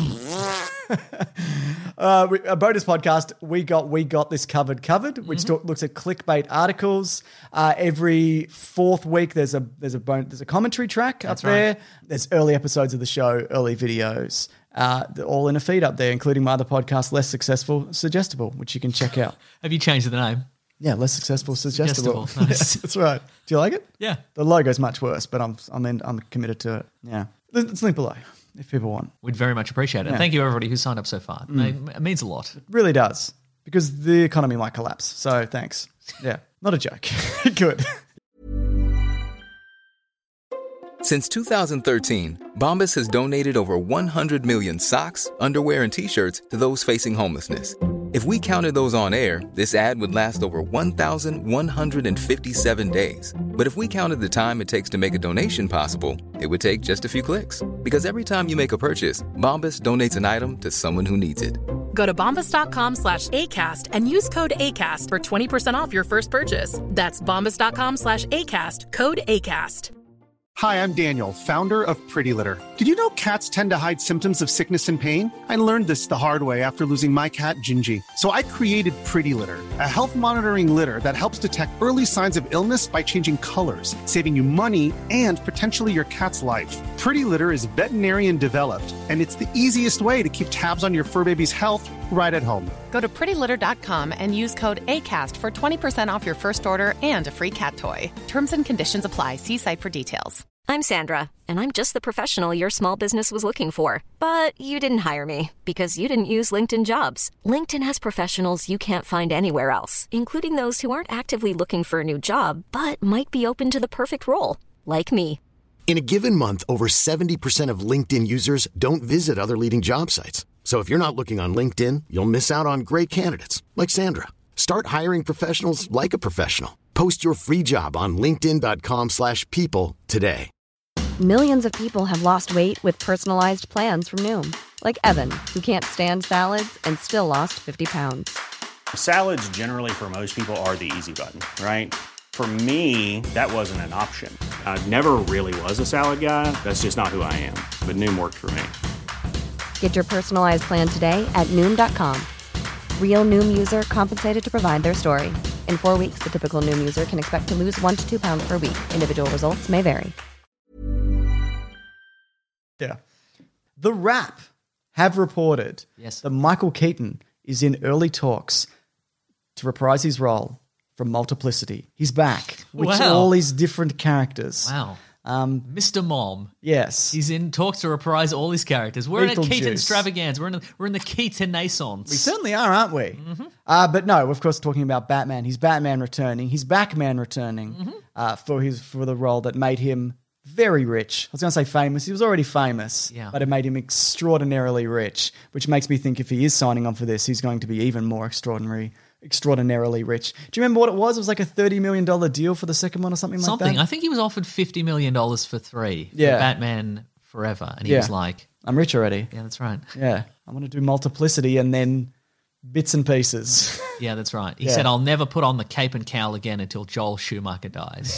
a bonus podcast. We got this covered, which looks at clickbait articles. Every 4th week, there's a commentary track up there. There's early episodes of the show, early videos. They're all in a feed up there, including my other podcast, Less Successful, Suggestible, which you can check out. Have you changed the name? Yeah, Less Successful, Suggestible. Suggestible, nice. Yeah, that's right. Do you like it? Yeah. The logo's much worse, but I'm committed to it. Yeah, it's linked below if people want. We'd very much appreciate it. And thank you, everybody who signed up so far. It means a lot. It really does, because the economy might collapse. So thanks. Yeah, not a joke. Good. Since 2013, Bombas has donated over 100 million socks, underwear, and T-shirts to those facing homelessness. If we counted those on air, this ad would last over 1,157 days. But if we counted the time it takes to make a donation possible, it would take just a few clicks. Because every time you make a purchase, Bombas donates an item to someone who needs it. Go to bombas.com/ACAST and use code ACAST for 20% off your first purchase. That's bombas.com/ACAST, code ACAST. Hi, I'm Daniel, founder of Pretty Litter. Did you know cats tend to hide symptoms of sickness and pain? I learned this the hard way after losing my cat, Gingy. So I created Pretty Litter, a health monitoring litter that helps detect early signs of illness by changing colors, saving you money and potentially your cat's life. Pretty Litter is veterinarian developed, and it's the easiest way to keep tabs on your fur baby's health right at home. Go to prettylitter.com and use code ACAST for 20% off your first order and a free cat toy. Terms and conditions apply. See site for details. I'm Sandra, and I'm just the professional your small business was looking for. But you didn't hire me because you didn't use LinkedIn Jobs. LinkedIn has professionals you can't find anywhere else, including those who aren't actively looking for a new job, but might be open to the perfect role, like me. In a given month, over 70% of LinkedIn users don't visit other leading job sites. So if you're not looking on LinkedIn, you'll miss out on great candidates like Sandra. Start hiring professionals like a professional. Post your free job on linkedin.com/people today. Millions of people have lost weight with personalized plans from Noom. Like Evan, who can't stand salads and still lost 50 pounds. Salads generally for most people are the easy button, right? For me, that wasn't an option. I never really was a salad guy. That's just not who I am. But Noom worked for me. Get your personalized plan today at Noom.com. Real Noom user compensated to provide their story. In 4 weeks, the typical Noom user can expect to lose 1 to 2 pounds per week. Individual results may vary. Yeah. The Wrap have reported that Michael Keaton is in early talks to reprise his role from Multiplicity. He's back with all these different characters. Wow. Mr. Mom. Yes. He's in talks to reprise all his characters. We're in a Keaton Beetlejuice. extravaganza. We're in the Keaton Naissance. We certainly are, aren't we? Mm-hmm. But no, of course, talking about Batman. He's Batman returning. He's Batman returning for the role that made him very rich. I was going to say famous. He was already famous, but it made him extraordinarily rich, which makes me think if he is signing on for this, he's going to be even more extraordinarily rich. Do you remember what it was? It was like a $30 million deal for the second one or something like that? I think he was offered $50 million for 3 for Batman Forever. And he was like, I'm rich already. Yeah, that's right. Yeah. I want to do Multiplicity and then bits and pieces. Yeah, that's right. He said, I'll never put on the cape and cowl again until Joel Schumacher dies.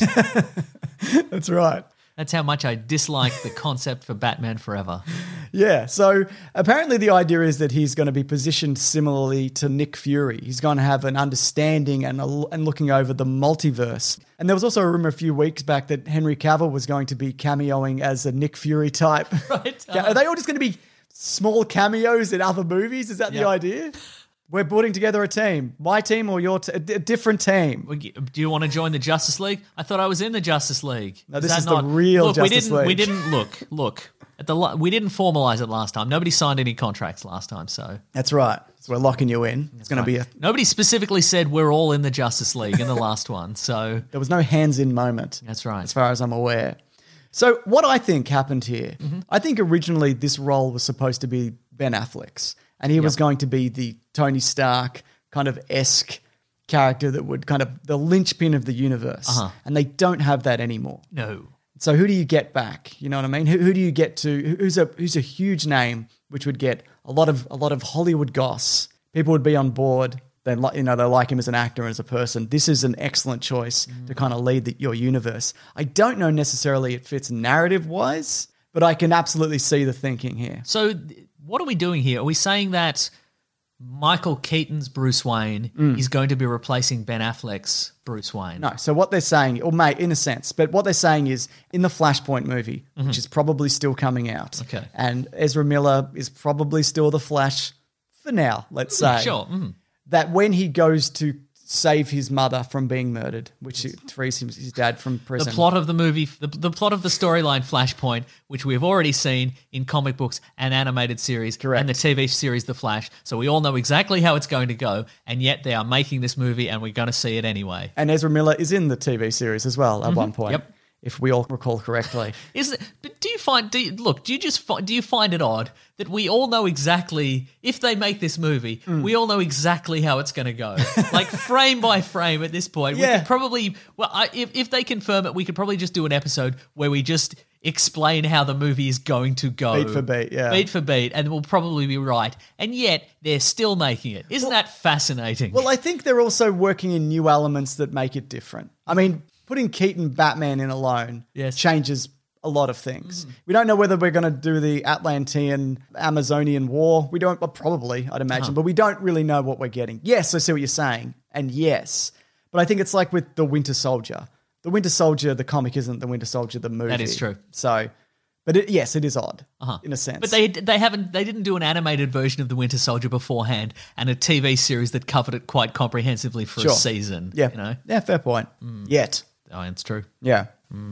That's right. That's how much I dislike the concept for Batman Forever. Yeah, so apparently the idea is that he's going to be positioned similarly to Nick Fury. He's going to have an understanding and looking over the multiverse. And there was also a rumor a few weeks back that Henry Cavill was going to be cameoing as a Nick Fury type. Right. Are they all just going to be small cameos in other movies? Is that the idea? We're putting together a team. My team or your a different team. Do you want to join the Justice League? I thought I was in the Justice League. No, this is the real Justice League. We didn't look. We didn't formalize it last time. Nobody signed any contracts last time, so. That's right. So we're locking you in. It's going to be Nobody specifically said we're all in the Justice League in the last one, so. There was no hands-in moment. That's right. As far as I'm aware. So what I think happened here, I think originally this role was supposed to be Ben Affleck's. And he was going to be the Tony Stark kind of esque character that would kind of the linchpin of the universe. And they don't have that anymore. No. So who do you get back? You know what I mean? Who do you get to? Who's a huge name which would get a lot of Hollywood goss? People would be on board. They like him as an actor and as a person. This is an excellent choice to kind of lead your universe. I don't know necessarily it fits narrative wise, but I can absolutely see the thinking here. So what are we doing here? Are we saying that Michael Keaton's Bruce Wayne is going to be replacing Ben Affleck's Bruce Wayne? No. So what they're saying, or mate, in a sense, but what they're saying is in the Flashpoint movie, which is probably still coming out, and Ezra Miller is probably still the Flash for now, let's say. Sure. That when he goes to save his mother from being murdered, which frees his dad from prison. The plot of the movie, the plot of the storyline Flashpoint, which we have already seen in comic books and animated series, and the TV series The Flash. So we all know exactly how it's going to go, and yet they are making this movie, and we're going to see it anyway. And Ezra Miller is in the TV series as well at one point. Yep. If we all recall correctly. Do you find it odd that we all know exactly, if they make this movie, we all know exactly how it's going to go? Like frame by frame at this point. Yeah. We could probably, if they confirm it, we could probably just do an episode where we just explain how the movie is going to go. Beat for beat, yeah. Beat for beat, and we'll probably be right. And yet, they're still making it. Isn't that fascinating? Well, I think they're also working in new elements that make it different. I mean, putting Keaton Batman in alone changes a lot of things. We don't know whether we're going to do the Atlantean Amazonian War. We don't, well, probably, I'd imagine, but we don't really know what we're getting. Yes, I see what you're saying, and yes. But I think it's like with the Winter Soldier. The Winter Soldier, the comic, isn't the Winter Soldier, the movie. That is true. So, but yes, it is odd in a sense. But they didn't do an animated version of the Winter Soldier beforehand and a TV series that covered it quite comprehensively for a season. Yeah, you know? Yeah, fair point. Yet. Oh, it's true. Yeah.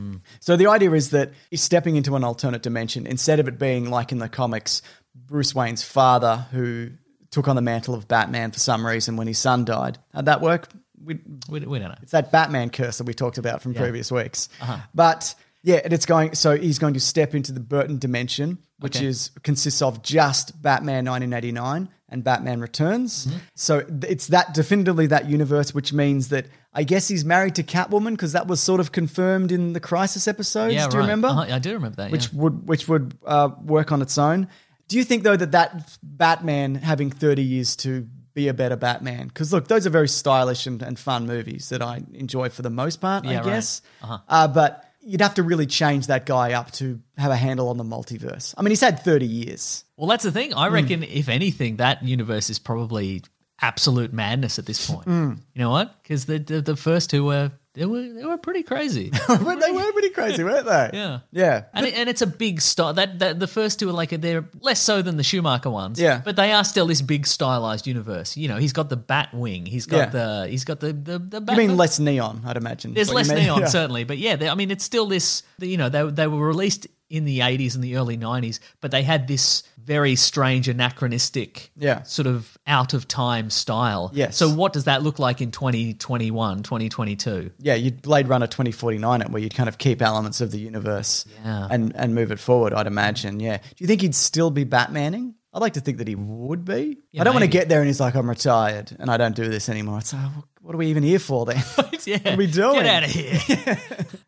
So the idea is that he's stepping into an alternate dimension. Instead of it being like in the comics, Bruce Wayne's father who took on the mantle of Batman for some reason when his son died. How'd that work? We don't know. It's that Batman curse that we talked about from previous weeks. But yeah, and he's going to step into the Burton dimension, which consists of just Batman 1989 and Batman Returns. So it's definitively that universe, which means that I guess he's married to Catwoman because that was sort of confirmed in the Crisis episodes. Yeah, do you remember? I do remember that. Which would work on its own. Do you think though that Batman having 30 years to be a better Batman? Because look, those are very stylish and fun movies that I enjoy for the most part, I guess. But you'd have to really change that guy up to have a handle on the multiverse. I mean, he's had 30 years. Well, that's the thing. I reckon, if anything, that universe is probably absolute madness at this point. You know what? Because the first two were pretty crazy. They were pretty crazy, weren't they? Yeah. Yeah. And it's a big style. That the first two are they're less so than the Schumacher ones. Yeah. But they are still this big stylized universe. You know, he's got the Batwing. He's got the Batman. You mean less neon, I'd imagine. There's less neon, certainly. But yeah, it's still this, you know, they were released in the 80s and the early 90s, but they had this very strange, anachronistic, sort of out-of-time style. Yes. So what does that look like in 2021, 2022? Yeah, you'd Blade Runner 2049 it, where you'd kind of keep elements of the universe and move it forward, I'd imagine, yeah. Do you think he'd still be Batmaning? I'd like to think that he would be. Yeah, I don't want to maybe. get there and he's like, I'm retired and I don't do this anymore. It's like, what are we even here for then? Yeah. What are we doing? Get out of here.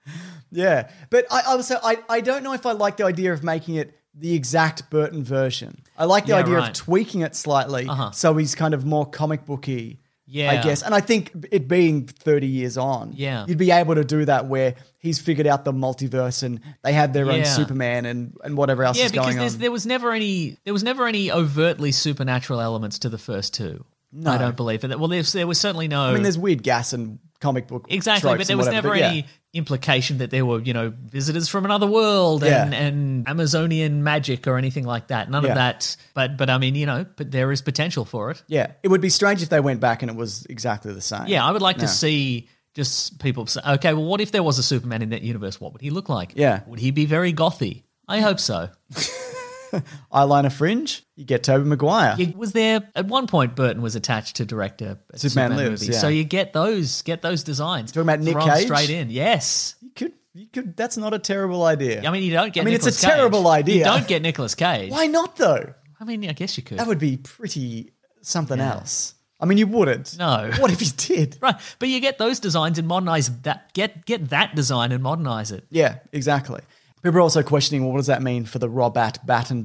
Yeah, but I don't know if I like the idea of making it the exact Burton version. I like the idea of tweaking it slightly so he's kind of more comic booky, I guess. And I think it being 30 years on, you'd be able to do that where he's figured out the multiverse and they have their own Superman and whatever else is going on. Yeah, because there was never any overtly supernatural elements to the first two. No. I don't believe it. Well, there was certainly no... I mean, there's weird gas and comic book exactly, tropes but there and was whatever, never any implication that there were, you know, visitors from another world and Amazonian magic or anything like that. None of that. But I mean, you know, but there is potential for it. Yeah, it would be strange if they went back and it was exactly the same. Yeah, I would like to see just people say, okay, well, what if there was a Superman in that universe? What would he look like? Yeah. Would he be very gothy? I hope so. Eyeliner fringe, you get Tobey Maguire. Was there at one point Burton was attached to direct a Superman Lives, movie, yeah. so you get those designs. Talking about Nick thrown Cage? straight in, yes. You could. That's not a terrible idea. I mean, you don't get. I mean, Nicolas it's a Cage. terrible idea. You don't get Nicolas Cage. Why not though? I mean, I guess you could. That would be pretty something else. I mean, you wouldn't. No. What if you did? Right, but you get those designs and modernize that. Get that design and modernize it. Yeah, exactly. People are also questioning, well, what does that mean for the Batman,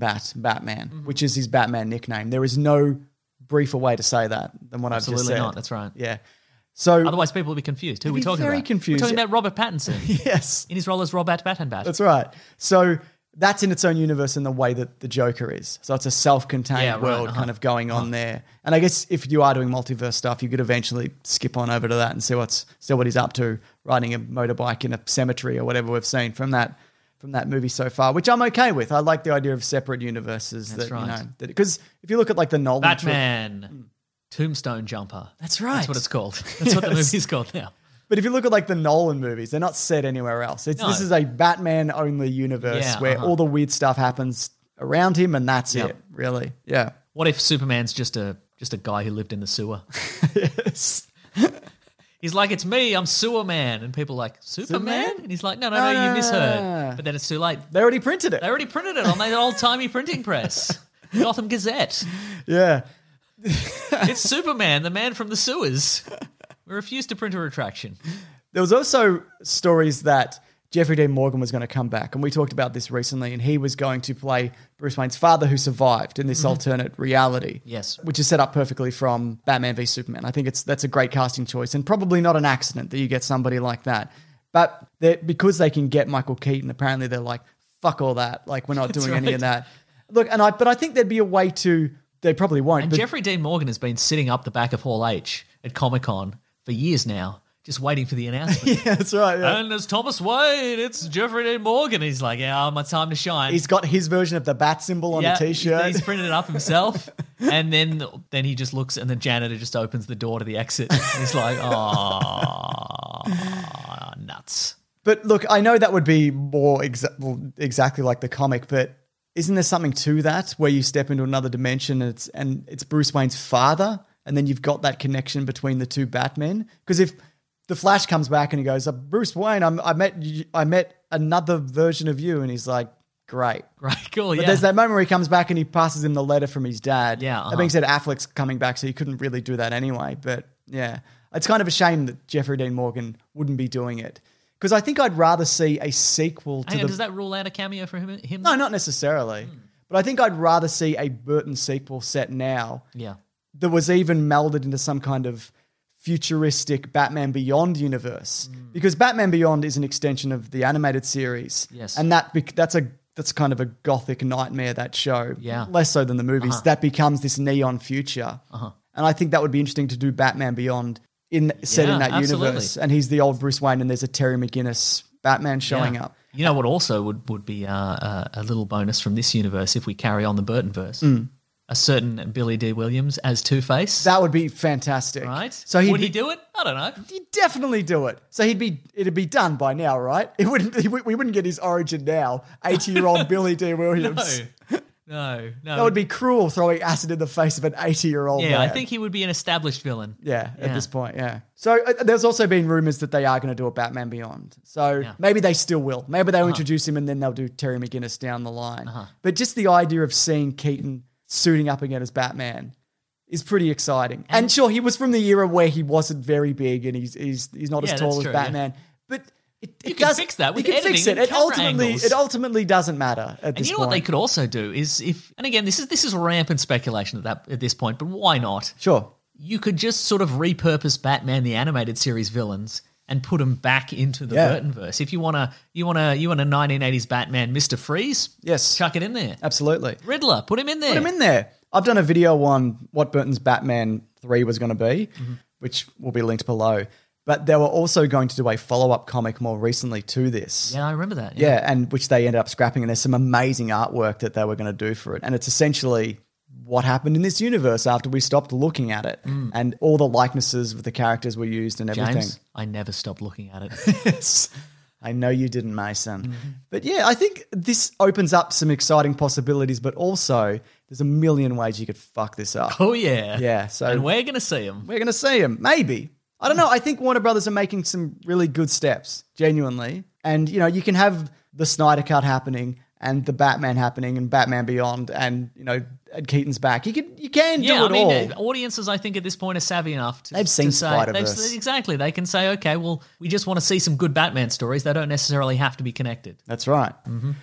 which is his Batman nickname? There is no briefer way to say that than what I've just said. Absolutely not. That's right. Yeah. So otherwise, people will be confused. Who are we talking very about? confused. We're talking about Robert Pattinson. Yes. In his role as Robert Battenbat. That's right. So that's in its own universe in the way that the Joker is. So it's a self-contained world kind of going on there. And I guess if you are doing multiverse stuff, you could eventually skip on over to that and see what he's up to, riding a motorbike in a cemetery or whatever we've seen from that movie so far, which I'm okay with. I like the idea of separate universes. That's right. You know, because if you look at like the Nolan Batman, Tombstone Jumper. That's right. That's what it's called. That's what the movie's called now. But if you look at like the Nolan movies, they're not set anywhere else. This is a Batman-only universe where all the weird stuff happens around him, and that's it, really. Yeah. What if Superman's just a guy who lived in the sewer? Yes. He's like, it's me, I'm Sewer Man. And people are like, Superman? And he's like, no, you misheard. But then it's too late. They already printed it. They already printed it on that old-timey printing press. Gotham Gazette. Yeah. It's Superman, the man from the sewers. We refuse to print a retraction. There was also stories that Jeffrey Dean Morgan was going to come back, and we talked about this recently, and he was going to play Bruce Wayne's father who survived in this alternate reality. Yes. Which is set up perfectly from Batman v Superman. I think that's a great casting choice, and probably not an accident that you get somebody like that. But because they can get Michael Keaton, apparently they're like, fuck all that. Like, we're not doing any of that. Look, but I think there'd be a way to, they probably won't. And but Jeffrey Dean Morgan has been sitting up the back of Hall H at Comic-Con for years now, just waiting for the announcement. Yeah, that's right. Yeah. And it's Thomas Wayne, it's Jeffrey Dean Morgan. He's like, yeah, my time to shine. He's got his version of the bat symbol on a T-shirt. He's printed it up himself. And then he just looks, and the janitor just opens the door to the exit. He's like, oh, nuts. But look, I know that would be more exactly like the comic, but isn't there something to that where you step into another dimension and it's Bruce Wayne's father, and then you've got that connection between the two Batmen? Because if the Flash comes back and he goes, Bruce Wayne, I met another version of you, and he's like, great, cool, but yeah. there's that moment where he comes back and he passes him the letter from his dad. Yeah, That being said, Affleck's coming back, so he couldn't really do that anyway. But yeah, it's kind of a shame that Jeffrey Dean Morgan wouldn't be doing it. Because I think I'd rather see a sequel to does that rule out a cameo for him? No, not necessarily. But I think I'd rather see a Burton sequel set now. Yeah. That was even melded into some kind of futuristic Batman Beyond universe. Because Batman Beyond is an extension of the animated series. Yes. And that's kind of a gothic nightmare, that show. Yeah. Less so than the movies. That becomes this neon future. And I think that would be interesting to do Batman Beyond set in that absolutely. universe. And he's the old Bruce Wayne, and there's a Terry McGinnis Batman showing up. You know what also would be a little bonus from this universe if we carry on the Burtonverse? A certain Billy D. Williams as Two-Face. That would be fantastic. Right? So would he do it? I don't know. He'd definitely do it. So it'd be done by now, right? We wouldn't get his origin now. 80-year-old Billy D. Williams. No. That would be cruel, throwing acid in the face of an 80-year-old man. Yeah, I think he would be an established villain. Yeah, at this point, yeah. So there's also been rumors that they are going to do a Batman Beyond. So maybe they still will. Maybe they'll introduce him and then they'll do Terry McGinnis down the line. But just the idea of seeing Keaton suiting up again as Batman is pretty exciting. And sure, he was from the era where he wasn't very big and he's not as tall as Batman. But you can fix that with editing fix it. and camera angles. It ultimately doesn't matter at this point. And you know what they could also do is and again, this is rampant speculation at this point, but why not? Sure. You could just sort of repurpose Batman the animated series villains and put them back into the Burtonverse. If you want a 1980s Batman, Mr. Freeze, yes, chuck it in there. Absolutely. Riddler, put him in there. Put him in there. I've done a video on what Burton's Batman 3 was going to be, which will be linked below. But they were also going to do a follow-up comic more recently to this. Yeah, I remember that. Yeah, and which they ended up scrapping. And there's some amazing artwork that they were going to do for it. And it's essentially what happened in this universe after we stopped looking at it. And all the likenesses of the characters were used and everything. James, I never stopped looking at it. Yes, I know you didn't, Mason. But yeah, I think this opens up some exciting possibilities, but also there's a million ways you could fuck this up. Oh, yeah. Yeah. So and we're going to see them. We're going to see them. Maybe. I don't know. I think Warner Brothers are making some really good steps, genuinely. And, you can have the Snyder Cut happening and the Batman happening and Batman Beyond and, and Keaton's back. You can do it all. Audiences, I think, at this point are savvy enough to They've seen say, Spider-Verse. Exactly. They can say, okay, well, we just want to see some good Batman stories. They don't necessarily have to be connected. That's right.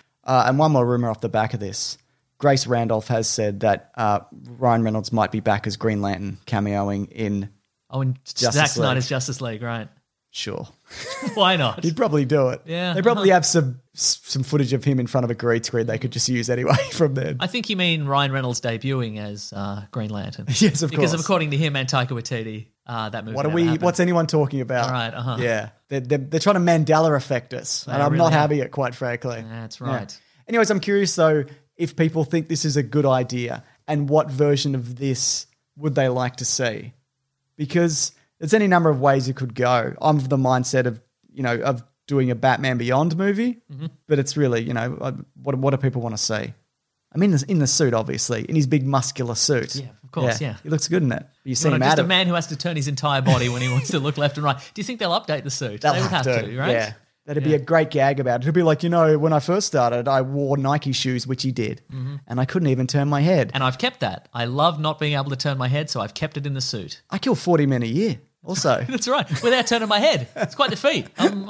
And one more rumor off the back of this. Grace Randolph has said that Ryan Reynolds might be back as Green Lantern, cameoing in and Zack Snyder's Justice League, right? Sure. Why not? He'd probably do it. Yeah. They probably have some footage of him in front of a green screen they could just use anyway from then. I think you mean Ryan Reynolds debuting as Green Lantern. Yes, of course. Because according to him and Taika Waititi, that movie What's anyone talking about? All right, Yeah. They're trying to Mandela effect us, and I'm not having it, quite frankly. That's right. Yeah. Anyways, I'm curious, though, if people think this is a good idea and what version of this would they like to see? Because there's any number of ways it could go. I'm of the mindset of, of doing a Batman Beyond movie, but it's really, what do people want to see? I'm in the suit, obviously, in his big muscular suit. Yeah, of course, yeah. He looks good in it. You see him just a man who has to turn his entire body when he wants to look left and right. Do you think they'll update the suit? They would have to, right? Yeah. That'd be a great gag about it. It'd be like, when I first started, I wore Nike shoes, which he did, and I couldn't even turn my head. And I've kept that. I love not being able to turn my head, so I've kept it in the suit. I kill 40 men a year. Also, that's right. Without turning my head, it's quite the feat. I'm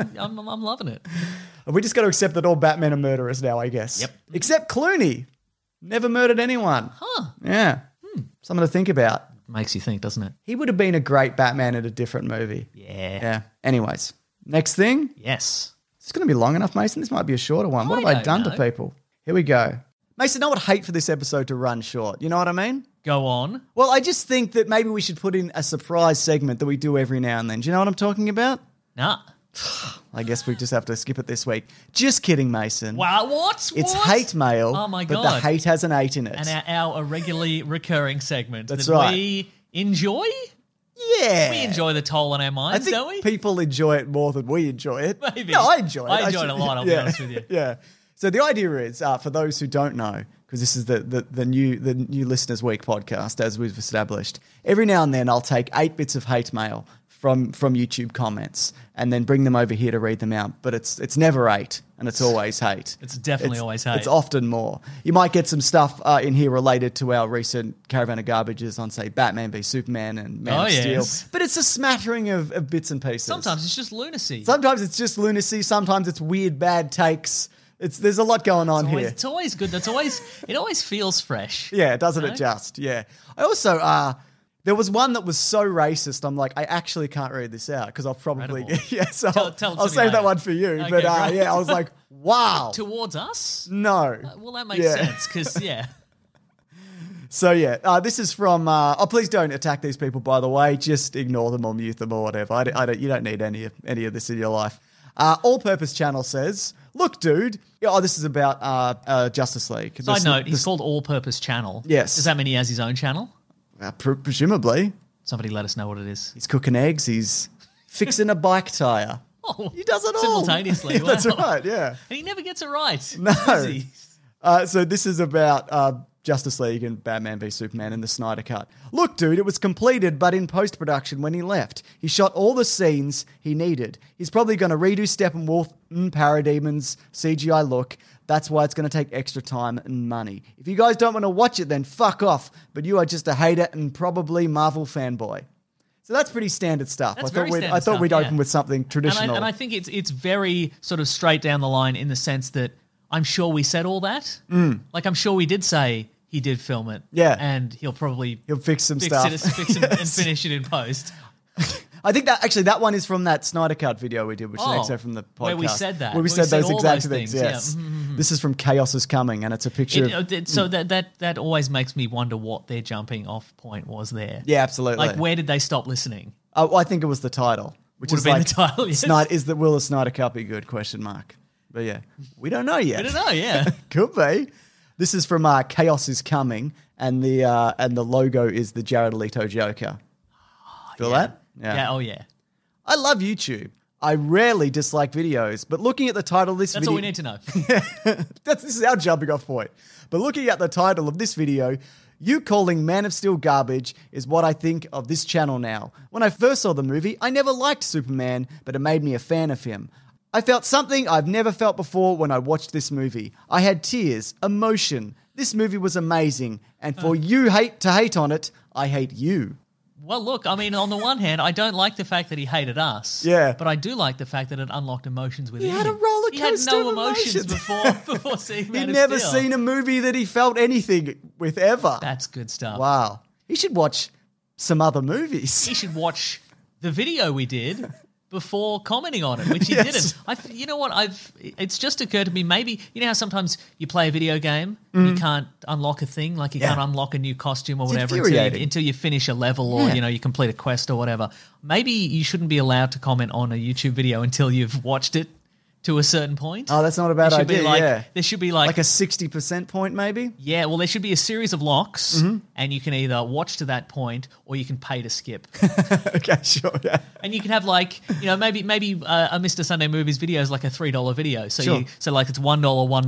loving it. We just got to accept that all Batmen are murderers now, I guess. Yep. Except Clooney, never murdered anyone. Huh? Yeah. Something to think about. Makes you think, doesn't it? He would have been a great Batman in a different movie. Yeah. Yeah. Anyways, Next thing. Yes. It's going to be long enough, Mason. This might be a shorter one. What have I done to people? Here we go. Mason, I would hate for this episode to run short. You know what I mean? Go on. Well, I just think that maybe we should put in a surprise segment that we do every now and then. Do you know what I'm talking about? Nah. I guess we just have to skip it this week. Just kidding, Mason. Wow, what? It's hate mail. Oh, my But God. the hate has an 8 in it. And our irregularly recurring segment That's that right. we enjoy? Yeah. We enjoy the toll on our I minds, think don't we? people enjoy it more than we enjoy it. Maybe. No, I enjoy it. I enjoy it a lot, I'll be honest with you. Yeah. So the idea is, for those who don't know, because this is the new Listeners Week podcast, as we've established, every now and then I'll take 8 bits of hate mail from YouTube comments and then bring them over here to read them out. But it's never 8, and it's always hate. It's definitely always hate. It's often more. You might get some stuff in here related to our recent Caravan of Garbages on, say, Batman v Superman and Man of Steel. Yes. But it's a smattering of bits and pieces. Sometimes it's just lunacy. Sometimes it's just lunacy. Sometimes it's weird, bad takes. There's a lot going on here. It's always good. It always feels fresh. Yeah, doesn't You it know? just? Yeah. I also, there was one that was so racist, I'm like, I actually can't read this out because I'll probably, Incredible. yeah, so Tell it to I'll me save that later. one for you. Okay, But right. yeah, I was like, wow. Towards us? No. Well, that makes Yeah. sense because, yeah. So yeah, this is from, please don't attack these people, by the way. Just ignore them or mute them or whatever. You don't need any of this in your life. All Purpose Channel says, look, dude. This is about Justice League. Side note, he's called All Purpose Channel. Yes. Does that mean he has his own channel? Presumably. Somebody let us know what it is. He's cooking eggs. He's fixing a bike tire. Oh, He does it all. simultaneously. Wow. That's right, yeah. And he never gets it right. No. Does he? So this is about Justice League and Batman v Superman and the Snyder Cut. Look, dude, it was completed, but in post-production when he left. He shot all the scenes he needed. He's probably going to redo Steppenwolf, Parademons, CGI look. That's why it's going to take extra time and money. If you guys don't want to watch it, then fuck off. But you are just a hater and probably Marvel fanboy. So that's pretty standard stuff. That's I very thought standard stuff, we'd yeah. open with something traditional. And I think it's very sort of straight down the line in the sense that I'm sure we said all that. Like, I'm sure we did say he did film it. Yeah. And he'll fix some stuff. Fix it and finish it in post. I think that one is from that Snyder Cut video we did, which is an excerpt from the podcast. Where we said that. Where we said those all exact those things, things, yes. yeah. This is from Chaos is Coming, and it's a picture of... So that always makes me wonder what their jumping off point was there. Yeah, absolutely. Like, where did they stop listening? Well, I think it was the title, which Would is have been like... the title, yes. Will the Snyder Cut be good? ? But yeah, we don't know yet. I don't know, yeah. Could be. This is from Chaos is Coming, and the logo is the Jared Leto Joker. Feel that? Yeah, oh yeah. I love YouTube. I rarely dislike videos, but looking at the title of this That's video... all we need to know. This is our jumping off point. But looking at the title of this video, you calling Man of Steel garbage is what I think of this channel now. When I first saw the movie, I never liked Superman, but it made me a fan of him. I felt something I've never felt before when I watched this movie. I had tears, emotion. This movie was amazing, and for you to hate on it, I hate you. Well, look, I mean, on the one hand, I don't like the fact that he hated us. Yeah. But I do like the fact that it unlocked emotions within him. had a roller He had coaster no of emotions emotions. before seeing Man He'd of never Steel. seen a movie that he felt anything with ever. That's good stuff. Wow. He should watch some other movies. He should watch the video we did before commenting on it, which he Yes. didn't. You know what? It's just occurred to me, maybe, you know how sometimes you play a video game, you can't unlock a thing, like you can't unlock a new costume or whatever infuriating. until you finish a level or, you complete a quest or whatever. Maybe you shouldn't be allowed to comment on a YouTube video until you've watched it to a certain point. Oh, that's not a bad There should be idea, There should be like a 60% point maybe? yeah, well, there should be a series of locks, and you can either watch to that point or you can pay to skip. Okay, sure, yeah. And you can have maybe a Mr. Sunday Movies video is like a $3 video. So Sure. like it's $1,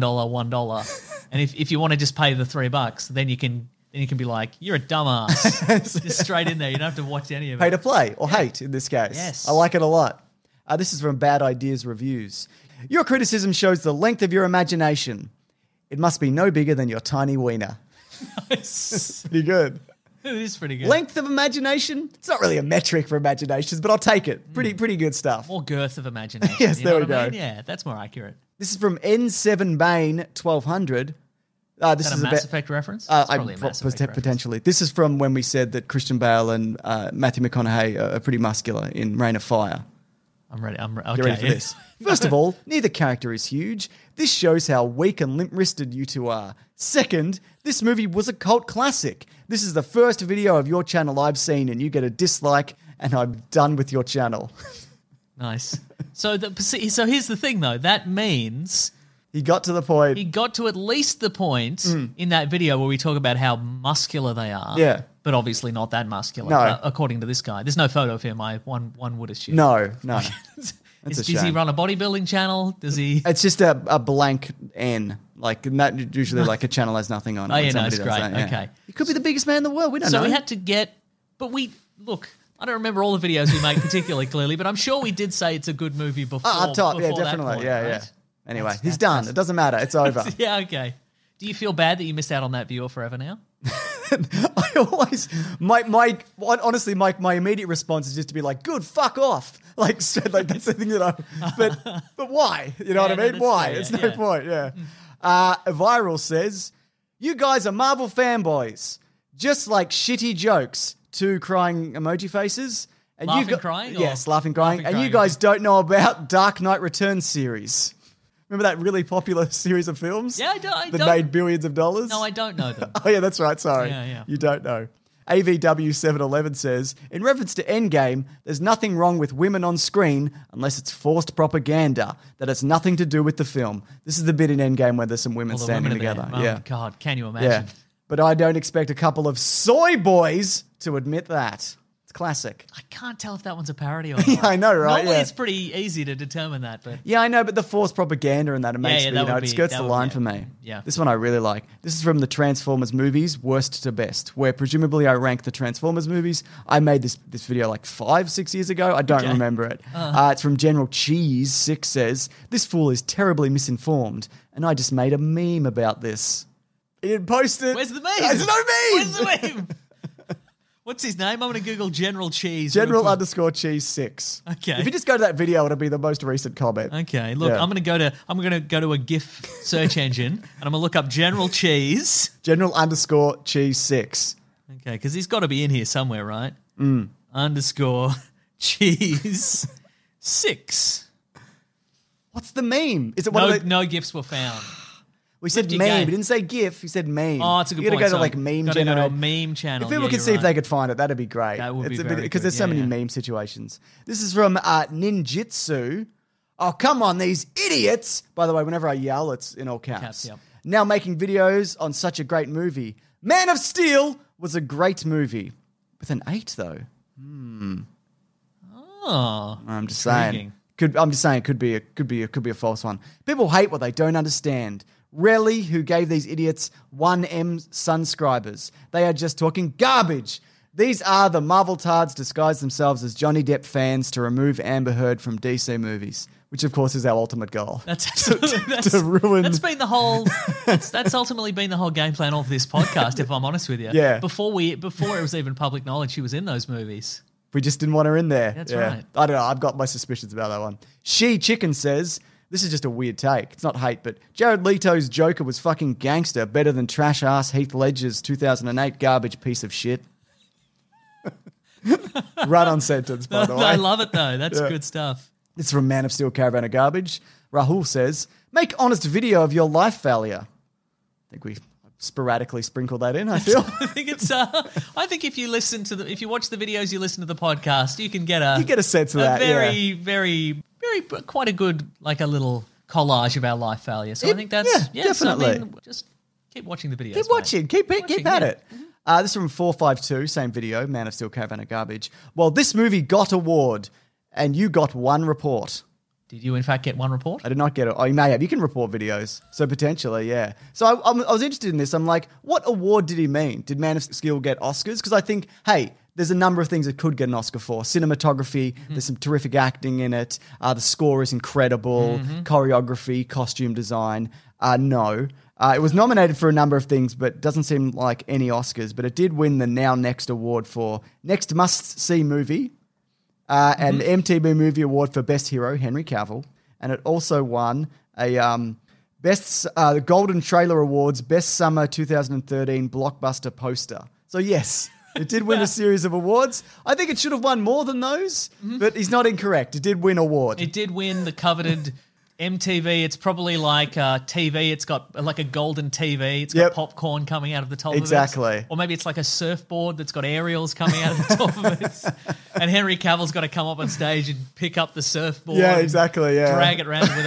$1, and if you want to just pay the $3, then you can be like, you're a dumbass. Just straight in there. You don't have to watch any of it. Pay to play, or hate in this case. Yes. I like it a lot. This is from Bad Ideas Reviews. Your criticism shows the length of your imagination. It must be no bigger than your tiny wiener. Pretty good. It is pretty good. Length of imagination? It's not really a metric for imaginations, but I'll take it. Pretty good stuff. More girth of imagination. Yes, you know there what we I go. mean? Yeah, that's more accurate. This is from N7 Bane 1200. This Is that is a Mass Effect reference? It's probably a Mass Effect reference. Potentially. This is from when we said that Christian Bale and Matthew McConaughey are pretty muscular in Reign of Fire. I'm ready. Okay. Get ready for this. First of all, neither character is huge. This shows how weak and limp-wristed you two are. Second, this movie was a cult classic. This is the first video of your channel I've seen, and you get a dislike, and I'm done with your channel. Nice. So here's the thing, though. That means he got to the point. He got to at least the point in that video where we talk about how muscular they are. Yeah. But obviously not that muscular, No. according to this guy. There's no photo of him, one would assume. No. That's a Does he shame. run a bodybuilding channel? Does he? It's just a blank N. Like, and that usually like a channel has nothing on it. Oh, when yeah, no, somebody it's does great. that, yeah. Okay. He could be the biggest man in the world. We don't know. So we had to get, look, I don't remember all the videos we make particularly clearly, but I'm sure we did say it's a good movie before. Up top, yeah, before that definitely. point, Yeah, right? yeah. Anyway, he's done. It doesn't matter. It's over. Yeah, okay. Do you feel bad that you missed out on that viewer forever now? I always, honestly, my immediate response is just to be like, good, fuck off. Like, straight, like that's the thing that but why? You know what I mean? Why? fair, It's yeah, no yeah. point, yeah. Viral says, you guys are Marvel fanboys. Just like shitty jokes. 2 crying emoji faces. And Laughing, crying, or- Yes, laughing, crying. Laughing, And you crying, guys don't know about Dark Knight Returns series. Remember that really popular series of films? Yeah, I don't. That made billions of dollars? No, I don't know them. Oh, yeah, that's right. Sorry. Yeah. You don't know. AVW711 says, in reference to Endgame, there's nothing wrong with women on screen unless it's forced propaganda. That has nothing to do with the film. This is the bit in Endgame where there's some women All the standing women are together. there. Oh, Yeah. God, can you imagine? Yeah. But I don't expect a couple of soy boys to admit that. It's classic. I can't tell if that one's a parody or not. Yeah, I know, right? Normally Yeah. it's pretty easy to determine that, but Yeah, I know, but the forced propaganda and that, it makes yeah, me, that you know, would it be- skirts that the would- line yeah. for me. Yeah. This one I really like. This is from the Transformers movies, worst to best, where presumably I rank the Transformers movies. I made this video like 5-6 years ago. I don't remember it. It's from General Cheese 6 says, this fool is terribly misinformed, and I just made a meme about this. He didn't post it. Where's the meme? There's no meme! Where's the meme? What's his name? I'm going to Google General Cheese. real General quick. _Cheese 6. Okay. If you just go to that video, it'll be the most recent comment. Okay, look, Yeah. I'm going to go to a GIF search engine and I'm going to look up General Cheese. General _Cheese 6. Okay, because he's got to be in here somewhere, right? Underscore Cheese 6. What's the meme? Is it one of the... No GIFs were found. We said Lifty meme. game. He didn't say GIF. He said meme. Oh, it's a good you point. gotta go to So like meme gotta go to a generator. meme channel. If people Yeah, could you're see if right. they could find it, that'd be great. That would be very because good, there's so yeah, many yeah. meme situations. This is from Ninjitsu. Oh, come on, these idiots. By the way, whenever I yell, it's in all caps. Caps, yep. Now making videos on such a great movie. Man of Steel was a great movie. With an 8, though. Oh, I'm just intriguing. saying. I'm just saying it could be a false one. People hate what they don't understand. Relly, who gave these idiots 1M subscribers. They are just talking garbage. These are the Marvel tards disguised themselves as Johnny Depp fans to remove Amber Heard from DC movies, which of course is our ultimate goal. That's absolutely to ruin. That's been the whole. That's ultimately been the whole game plan of this podcast. If I'm honest with you, Yeah. Before it was even public knowledge, she was in those movies. We just didn't want her in there. That's Yeah. right. I don't know. I've got my suspicions about that one. She Chicken says, this is just a weird take. It's not hate, but Jared Leto's Joker was fucking gangster, better than trash ass Heath Ledger's 2008 garbage piece of shit. Right on sentence, by the way. I love it though. That's Yeah. good stuff. This is from Man of Steel Caravan of Garbage. Rahul says, make honest video of your life failure. I think we sporadically sprinkle that in, I feel. I think it's. I think if you watch the videos, you listen to the podcast, you can get You get a sense of that, very quite a good like a little collage of our life failure. So I think that's yeah, definitely. So, I mean, just keep watching the videos. Keep watching. Keep at it. This is from 452, same video, Man of Steel Caravan of Garbage. Well, this movie got award, and you got one report. Did you in fact get one report? I did not get it. Oh, you may have. You can report videos. So potentially, yeah. So I was interested in this. I'm like, what award did he mean? Did Man of Steel get Oscars? Because I think, hey, there's a number of things it could get an Oscar for. Cinematography, there's some terrific acting in it. The score is incredible. Choreography, costume design. No. It was nominated for a number of things, but doesn't seem like any Oscars. But it did win the Now Next award for Next Must-See Movie. And the MTV Movie Award for Best Hero, Henry Cavill. And it also won a the Golden Trailer Awards Best Summer 2013 Blockbuster Poster. So yes, It did win a series of awards. I think it should have won more than those, but he's not incorrect. It did win award. It did win the coveted MTV. It's probably like TV. It's got like a golden TV. It's got popcorn coming out of the top of it. Exactly. Or maybe it's like a surfboard that's got aerials coming out of the top of it. And Henry Cavill's got to come up on stage and pick up the surfboard. Yeah, exactly. Yeah. Drag it around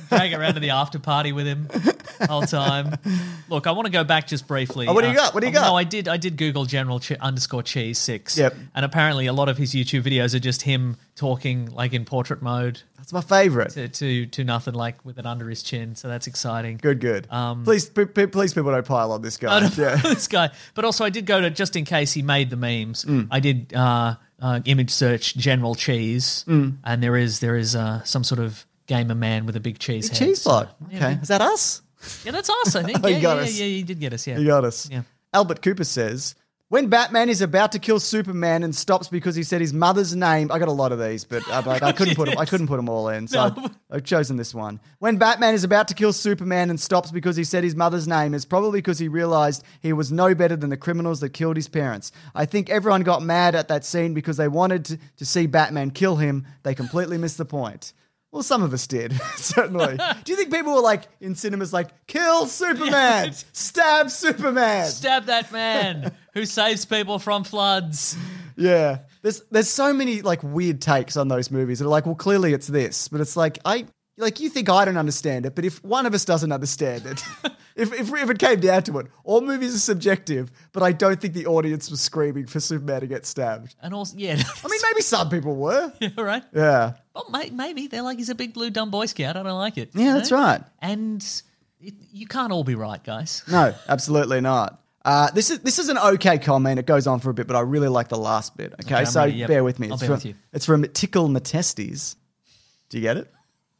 to the after party with him the whole time. Look, I want to go back just briefly. Oh, what do you got? What do you got? No, I did Google General _Cheese 6. Yep. And apparently a lot of his YouTube videos are just him talking like in portrait mode. That's my favourite. To nothing, like with it under his chin. So that's exciting. Good. Please, people don't pile on this guy. This guy. But also I did go to, just in case he made the memes, I did image search General Cheese, and there is some sort of gamer man with a big cheese head. Cheese bloke. So, okay. Is that us? Yeah, that's us, I think. Oh, you got us. Yeah, you did get us, yeah. You got us. Yeah. Albert Cooper says, when Batman is about to kill Superman and stops because he said his mother's name, I got a lot of these, but I couldn't put them all in, so I've chosen this one. When Batman is about to kill Superman and stops because he said his mother's name, it's probably because he realized he was no better than the criminals that killed his parents. I think everyone got mad at that scene because they wanted to see Batman kill him. They completely missed the point. Well, some of us did, certainly. Do you think people were like in cinemas like, kill Superman, stab Superman, stab that man who saves people from floods? Yeah, there's so many like weird takes on those movies. They're like, well, clearly it's this, but it's like you think I don't understand it, but if one of us doesn't understand it, if it came down to it, all movies are subjective, but I don't think the audience was screaming for Superman to get stabbed. And also, yeah, I mean, maybe some people were. Yeah, right. Yeah. Well, maybe they're like, he's a big blue dumb Boy Scout. I don't like it. Yeah, that's right. And you can't all be right, guys. No, absolutely not. This is an okay comment. It goes on for a bit, but I really like the last bit. Okay, so ready, yep. bear with me. I'll bear with you. It's from Tickle Matestes. Do you get it?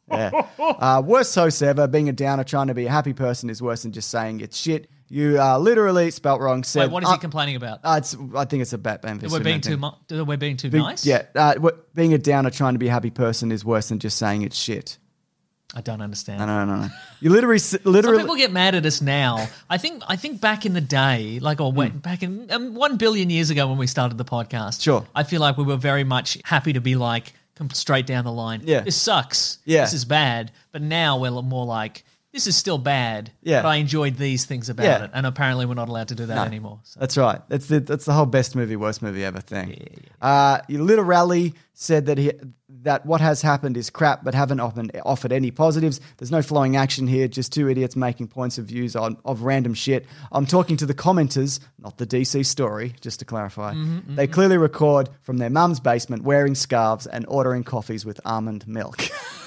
Yeah. Worst host ever. Being a downer, trying to be a happy person is worse than just saying it's shit. You literally spelt wrong. Said, wait, what is he complaining about? I think it's a Batman. We're being too nice? Yeah. Being a downer, trying to be a happy person is worse than just saying it's shit. I don't understand. No. You literally. Some people get mad at us now. I think back in the day, back in 1 billion years ago when we started the podcast. Sure. I feel like we were very much happy to be like, come straight down the line. Yeah. This sucks. Yeah. This is bad. But now we're more like, this is still bad. Yeah. But I enjoyed these things about it. And apparently we're not allowed to do that anymore. So. That's right. That's the whole best movie, worst movie ever thing. Yeah. Little Rally said that what has happened is crap, but haven't offered any positives. There's no flowing action here, just two idiots making points of views of random shit. I'm talking to the commenters, not the DC story, just to clarify. They clearly record from their mum's basement wearing scarves and ordering coffees with almond milk.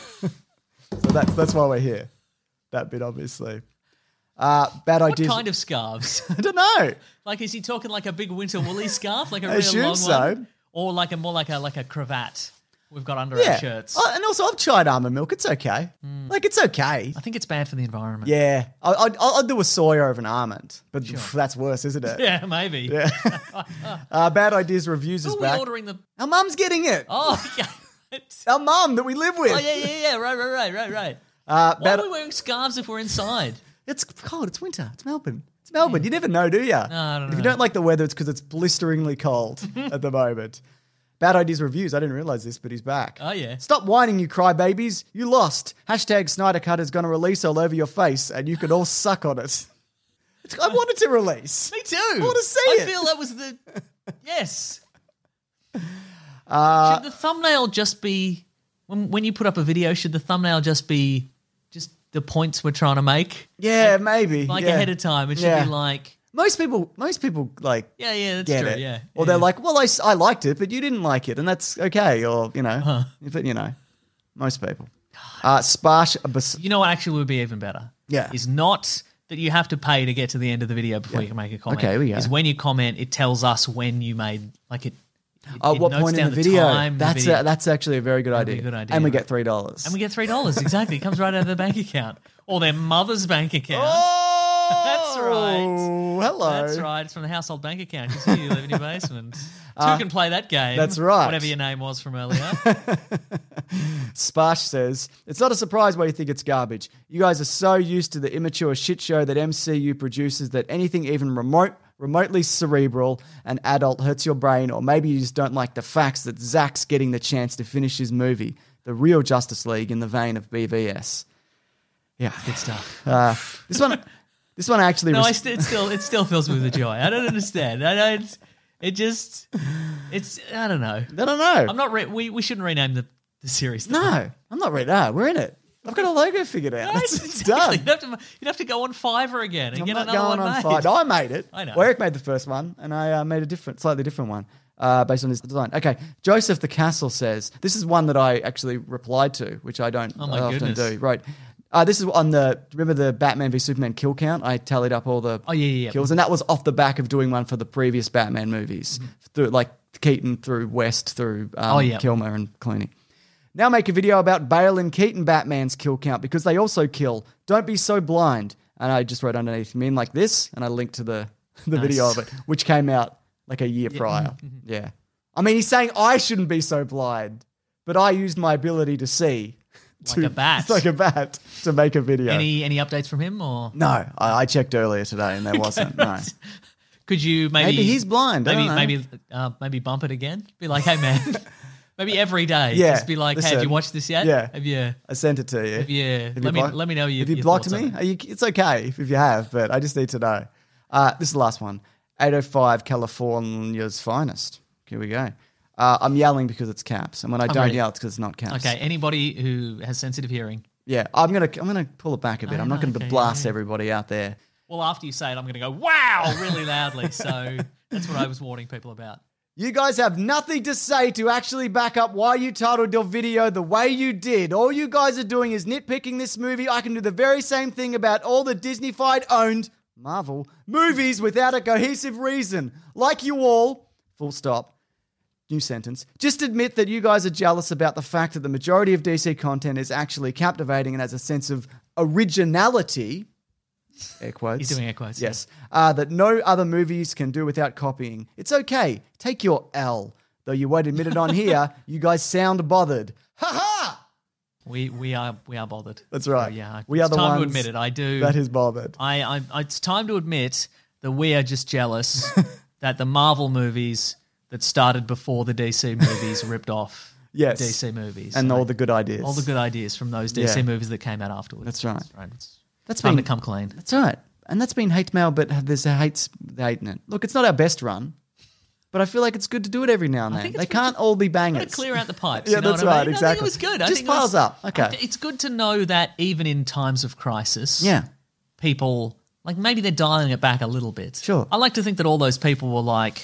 So that's why we're here. That bit, obviously. Bad ideas. What kind of scarves? I don't know. Like, is he talking like a big winter woolly scarf, like a I real assume long so. one, or like a cravat we've got under our shirts? And also, I've tried almond milk. It's okay. Like, it's okay. I think it's bad for the environment. Yeah, I'll do a soy over an almond, but that's worse, isn't it? Yeah, maybe. Yeah. Bad ideas reviews is Who are back. we ordering the? Our mum's getting it. Oh, yeah. Our mum that we live with. Oh, yeah. Right. Why are we wearing scarves if we're inside? It's cold. It's winter. It's Melbourne. You never know, do you? No, I don't know. If you don't like the weather, it's because it's blisteringly cold at the moment. Bad Ideas Reviews. I didn't realize this, but he's back. Oh, yeah. Stop whining, you crybabies. You lost. # Snyder Cut is going to release all over your face, and you can all suck on it. I wanted to release. Me too. I want to see it. I feel that was the... Yes. Should the thumbnail just be... When you put up a video, should the thumbnail just be just the points we're trying to make? Yeah, maybe. Like ahead of time. It should be like... Most people like that's get true, it. yeah. Or they're like, well, I liked it, but you didn't like it, and that's okay. Or, but most people. Sparsh. You know what actually would be even better? Yeah. Is not that you have to pay to get to the end of the video before you can make a comment. Okay, we go. Is when you comment, it tells us when you made, like it what notes point in down the video? Time, That's actually a very good That'd be idea. a good idea, And we right? get $3. And we get $3, exactly. It comes right out of their bank account. Or their mother's bank account. Oh, that's right. Hello. That's right. It's from the household bank account because you live in your basement. Two can play that game. That's right. Whatever your name was from earlier. Sparsh says, it's not a surprise why you think it's garbage. You guys are so used to the immature shit show that MCU produces that anything even remotely cerebral, an adult hurts your brain, or maybe you just don't like the facts that Zack's getting the chance to finish his movie, the real Justice League in the vein of BVS. Yeah. Good stuff. This one actually... No, it still fills me with joy. I don't understand. I don't... I don't know. I don't know. I'm not... we shouldn't rename the series. No, I'm not ready. No, we're in it. I've got a logo figured out. No, It's done. You'd have to go on Fiverr again and I'm get not another going one on made. Fiverr. No, I made it. I know. Well, Eric made the first one, and I made a slightly different one based on his design. Okay, Joseph the Castle says, this is one that I actually replied to, which I don't often do. Right. This is on remember the Batman v Superman kill count? I tallied up all the kills, and that was off the back of doing one for the previous Batman movies, through like Keaton through West through Kilmer and Clooney. Now make a video about Bale and Keaton Batman's kill count because they also kill. Don't be so blind. And I just wrote underneath, mean like this, and I linked to the video of it, which came out like a year prior. Yeah. I mean, he's saying I shouldn't be so blind, but I used my ability to see. Like a bat. Like a bat to make a video. Any updates from him or? No, I checked earlier today and there wasn't. No. Could you maybe he's blind. Maybe bump it again? Be like, hey man, maybe every day. Yeah, just be like, listen, hey, have you watched this yet? Yeah. Have you? I sent it to you. Let me know you. Have you blocked me? It's okay if you have, but I just need to know. This is the last one. 805 California's finest. Here we go. I'm yelling because it's caps, and when I don't yell, it's because it's not caps. Okay, anybody who has sensitive hearing. Yeah, I'm gonna pull it back a bit. I'm not going to blast everybody out there. Well, after you say it, I'm going to go, wow, really loudly. So that's what I was warning people about. You guys have nothing to say to actually back up why you titled your video the way you did. All you guys are doing is nitpicking this movie. I can do the very same thing about all the Disney-fied owned Marvel movies without a cohesive reason. Like you all, full stop. New sentence. Just admit that you guys are jealous about the fact that the majority of DC content is actually captivating and has a sense of originality. Air quotes. He's doing air quotes. Yes. That no other movies can do without copying. It's okay. Take your L. Though you won't admit it on here, you guys sound bothered. Ha ha! We are bothered. That's right. So, yeah. We are the ones to admit it. I do. That is bothered. It's time to admit that we are just jealous that the Marvel movies that started before the DC movies ripped off DC movies. And all the good ideas. All the good ideas from those DC movies that came out afterwards. That's right. That's time to come clean. That's right. And that's been hate mail, but there's a hate in it. Look, it's not our best run, but I feel like it's good to do it every now and then. They can't all be bangers. Got to clear out the pipes. Yeah, you know that's what I right, mean? exactly. I think it was good. Just piles up. Okay. It's good to know that even in times of crisis, Yeah. people, like maybe they're dialing it back a little bit. Sure. I like to think that all those people were like,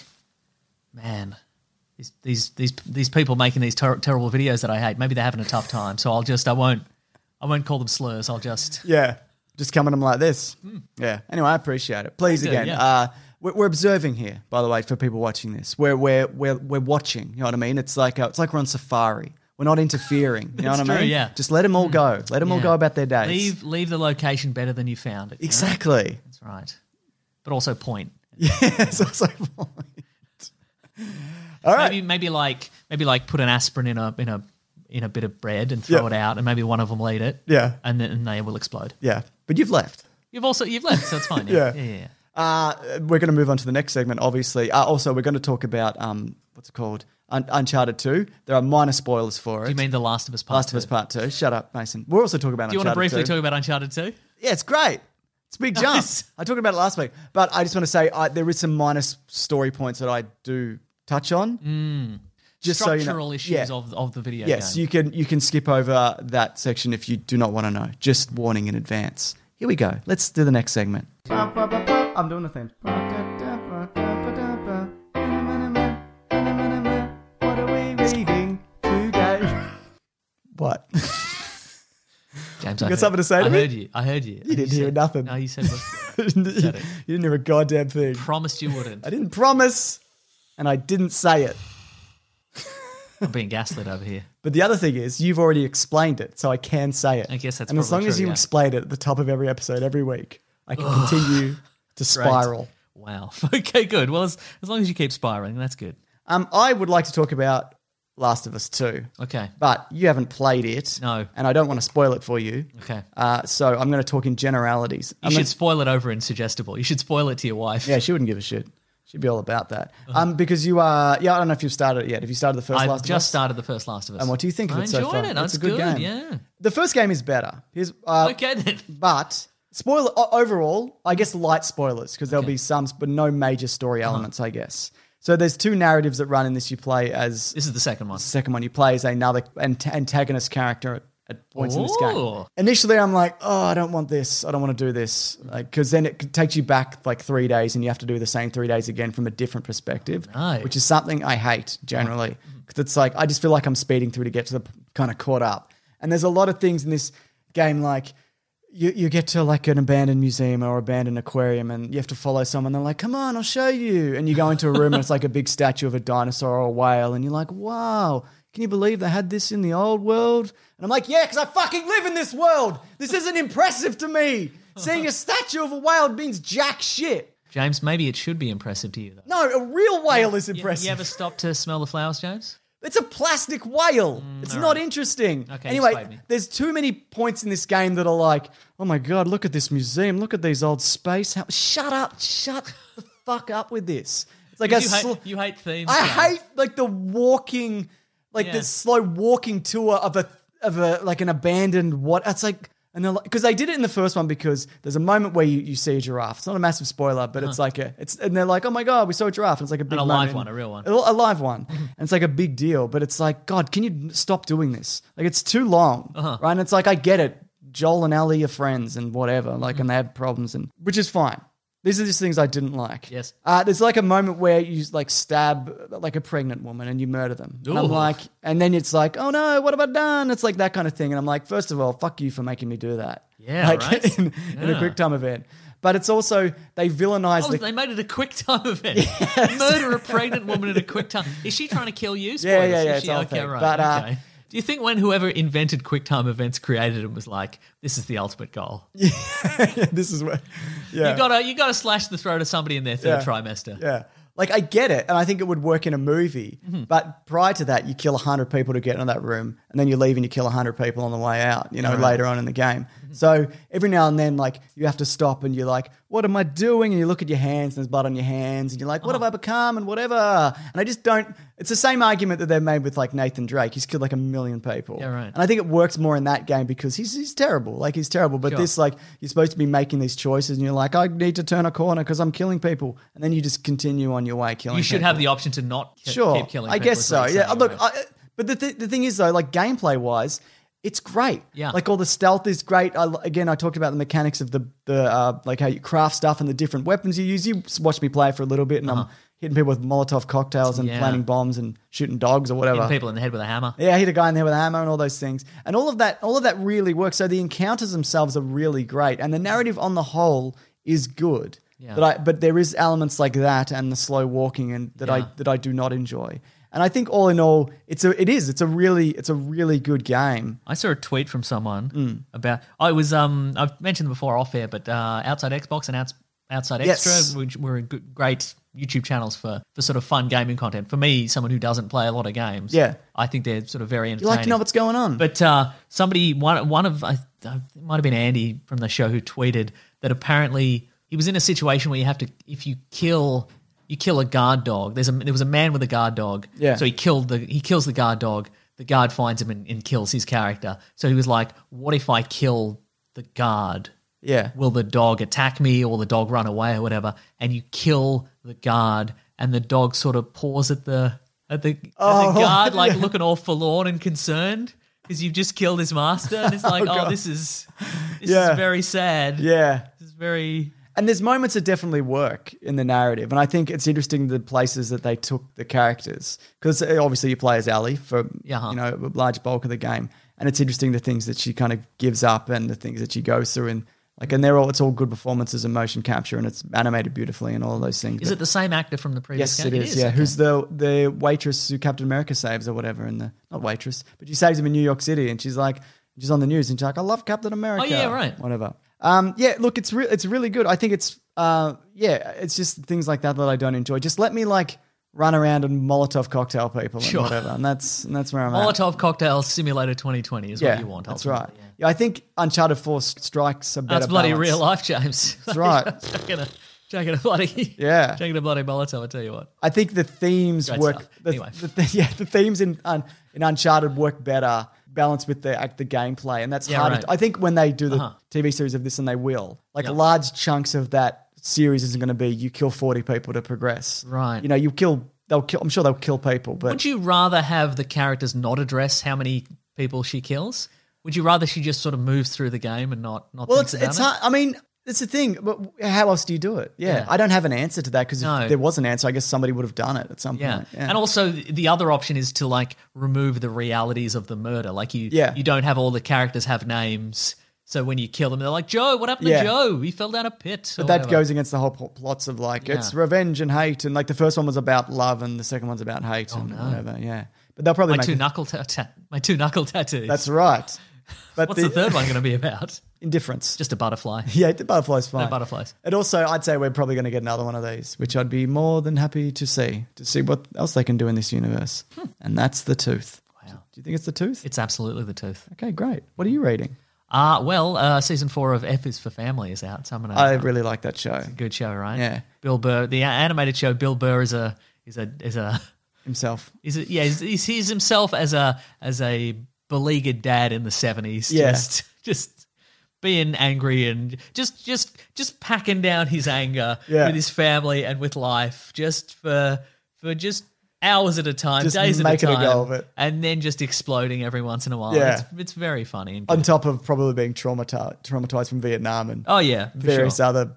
man, these people making these terrible videos that I hate, maybe they're having a tough time. So I won't call them slurs. I'll just Just come at them like this. Yeah. Anyway, I appreciate it. Please again. yeah. We're observing here, by the way, for people watching this. We're watching. You know what I mean? It's like we're on safari. We're not interfering. You know what I mean? true, yeah. Just let them all go. Let them all go about their days. Leave the location better than you found it. Exactly. You know? That's right. But also point. Yes, also point. All right. Maybe like put an aspirin in a bit of bread and throw it out, and maybe one of them will eat it. Yeah. And then they will explode. Yeah. But you've left. You've left, so it's fine. Yeah. We're going to move on to the next segment, obviously. Also, we're going to talk about, what's it called? Uncharted 2. There are minor spoilers for it. Do you mean The Last of Us Part 2? Last of Us Part 2. Shut up, Mason. We're also talking about Do you Uncharted want to briefly 2. talk about Uncharted 2? Yeah, it's great. It's a big jump. Nice. I talked about it last week. But I just want to say there is some minor story points that I do touch on. Just structural so issues of the video yes, game. you can skip over that section if you do not want to know. Just warning in advance. Here we go. Let's do the next segment. I'm doing the thing. What are we reading today? What? James, You got something to say to me? I heard you. You didn't hear nothing. No, you said You didn't hear a goddamn thing. Promised you wouldn't. I didn't promise, and I didn't say it. I'm being gaslit over here. But the other thing is, you've already explained it, so I can say it. I guess that's And as long probably as true, you yeah. explain it at the top of every episode every week, I can continue to spiral. Wow. Okay, good. Well, as long as you keep spiraling, that's good. I would like to talk about Last of Us 2. Okay. But you haven't played it. No. And I don't want to spoil it for you. Okay. So I'm going to talk in generalities. You should spoil it over in Suggestible. You should spoil it to your wife. Yeah, she wouldn't give a shit. She'd be all about that. Because you are, I don't know if you've started it yet. Have you started the first Last of Us? I've just started the first Last of Us. And what do you think of it so far? I enjoyed it. It's a good game. Yeah. The first game is better. Okay then. But spoiler overall, I guess light spoilers because there'll be some, but no major story elements, I guess. So there's two narratives that run in this. You play as this is the second one. The second one, you play as another antagonist character at points in this game. Ooh. Initially, I'm like, I don't want this. I don't want to do this. Because then it takes you back like 3 days and you have to do the same 3 days again from a different perspective, which is something I hate generally. Because it's like, I just feel like I'm speeding through to get to the kind of caught up. And there's a lot of things in this game like, you get to like an abandoned museum or abandoned aquarium and you have to follow someone. They're like, come on, I'll show you. And you go into a room and it's like a big statue of a dinosaur or a whale. And you're like, wow, can you believe they had this in the old world? And I'm like, yeah, because I fucking live in this world. This isn't impressive to me. Seeing a statue of a whale means jack shit. James, maybe it should be impressive to you though. No, a real whale is impressive. You ever stop to smell the flowers, James? It's a plastic whale. It's not interesting. Okay, anyway, there's too many points in this game that are like, oh my God, look at this museum. Look at these old space. Shut up. Shut the fuck up with this. It's like you hate themes. I hate like the walking, like the slow walking tour of a like an abandoned what? It's like, and they're like, because they did it in the first one because there's a moment where you see a giraffe. It's not a massive spoiler, but it's like and they're like, oh my God, we saw a giraffe. And it's like a big live one, a real one. A live one. And it's like a big deal, but it's like, God, can you stop doing this? Like it's too long, right? And it's like, I get it. Joel and Ellie are friends and whatever, like, and they have problems which is fine. These are just things I didn't like. Yes. There's like a moment where you like stab like a pregnant woman and you murder them. And I'm like, and then it's like, oh no, what have I done? It's like that kind of thing. And I'm like, first of all, fuck you for making me do that. Yeah, like, right. in a quick time event. But it's also, they villainize they made it a quick time event. Yes. Murder a pregnant woman in a quick time. Is she trying to kill you? Spoilers. Yeah. Is she? Okay, right. But, okay. Do you think when whoever invented QuickTime events created them was like, this is the ultimate goal? Yeah, this is what. Yeah, you gotta slash the throat of somebody in their third trimester. Yeah, like I get it, and I think it would work in a movie. But prior to that, you kill 100 people to get into that room, and then you leave and you kill 100 people on the way out. Later on in the game. So every now and then, like you have to stop, and you're like, "What am I doing?" And you look at your hands, and there's blood on your hands, and you're like, "What have I become?" And whatever. And I just don't. It's the same argument that they've made with like Nathan Drake. He's killed like 1 million people. Yeah, right. And I think it works more in that game because he's terrible. Like he's terrible. But this, like, you're supposed to be making these choices, and you're like, I need to turn a corner because I'm killing people, and then you just continue on your way killing. You should people. have the option to not keep killing people. I guess so. Yeah. Look, but the thing is though, like gameplay wise, it's great. Yeah. Like all the stealth is great. I talked about the mechanics of the like how you craft stuff and the different weapons you use. You watched me play for a little bit, and I'm hitting people with Molotov cocktails and planting bombs and shooting dogs or whatever. Hitting people in the head with a hammer. Yeah, I hit a guy in the head with a hammer and all those things. And all of that really works. So the encounters themselves are really great, and the narrative on the whole is good. Yeah. But there is elements like that and the slow walking and that I do not enjoy. And I think all in all, it's a really good game. I saw a tweet from someone about I've mentioned before off air, but Outside Xbox and Outside Extra, which were great YouTube channels for sort of fun gaming content. For me, someone who doesn't play a lot of games, I think they're sort of very entertaining. You like to know what's going on. But somebody, it might have been Andy from the show who tweeted that apparently he was in a situation where you have to, if you kill a guard dog. There was a man with a guard dog. Yeah. So he kills the guard dog. The guard finds him and kills his character. So he was like, what if I kill the guard? Yeah. Will the dog attack me or the dog run away or whatever? And you kill the guard and the dog sort of paws at the guard, like looking all forlorn and concerned because you've just killed his master. And it's like, this is very sad. Yeah. This is very... And there's moments that definitely work in the narrative. And I think it's interesting the places that they took the characters. Because obviously you play as Ellie for a large bulk of the game. And it's interesting the things that she kind of gives up and the things that she goes through. And it's all good performances and motion capture and it's animated beautifully and all of those things. Is it the same actor from the previous game? Yes, it is. Yeah, okay. Who's the waitress who Captain America saves or whatever. Not waitress, but she saves him in New York City. And she's on the news and she's like, I love Captain America. Oh, yeah, right. Whatever. Look, it's really good. I think it's just things like that I don't enjoy. Just let me run around and Molotov cocktail people and Sure. whatever. And that's where I'm at. Molotov Cocktail Simulator 2020 is what you want. That's ultimately, right. Yeah, I think Uncharted 4 strikes a better That's bloody balance. real life, James. That's right. Chucking a bloody Yeah. chucking a bloody Molotov, I tell you what. I think the themes Great work. stuff. The, Anyway. the themes in Uncharted work better balanced with the gameplay, and that's harder. right. I think when they do the TV series of this, and they will, like Yep. large chunks of that series isn't going to be you kill 40 people to progress. Right. You know, they'll kill. I'm sure they'll kill people, but Would you rather have the characters not address how many people she kills? Would you rather she just sort of moves through the game and not well, think about it's it? hard. I mean, it's the thing. But how else do you do it? Yeah, I don't have an answer to that because No. if there was an answer, I guess somebody would have done it at some Yeah. point. Yeah. And also the other option is to like remove the realities of the murder. Like you don't have all the characters have names. So when you kill them, they're like, Joe, what happened Yeah. to Joe? He fell down a pit. But that goes against the whole plots of like it's revenge and hate, and like the first one was about love, and the second one's about hate and whatever. Yeah, but they'll probably my make two knuckle tattoos. That's right. But What's the third one going to be about? Indifference. Just a butterfly. Yeah, the butterfly's fine. No butterflies. And also, I'd say we're probably going to get another one of these, which I'd be more than happy to see what else they can do in this universe. And that's The Tooth. Wow. Do you think it's The Tooth? It's absolutely The Tooth. Okay, great. What are you reading? Season 4 of F is for Family is out. So I'm gonna, I really like that show. It's a good show, right? Yeah. Bill Burr, the animated show. Bill Burr is a Himself. He's himself as a beleaguered dad in the 70s. Yeah. Just being angry and just packing down his anger Yeah. with his family and with life, just for just hours at a time, Just days at a making a time, go of it. and then just exploding every once in a while. Yeah. It's very funny. And On good. top of probably being traumatized from Vietnam and Oh yeah, for various sure. other,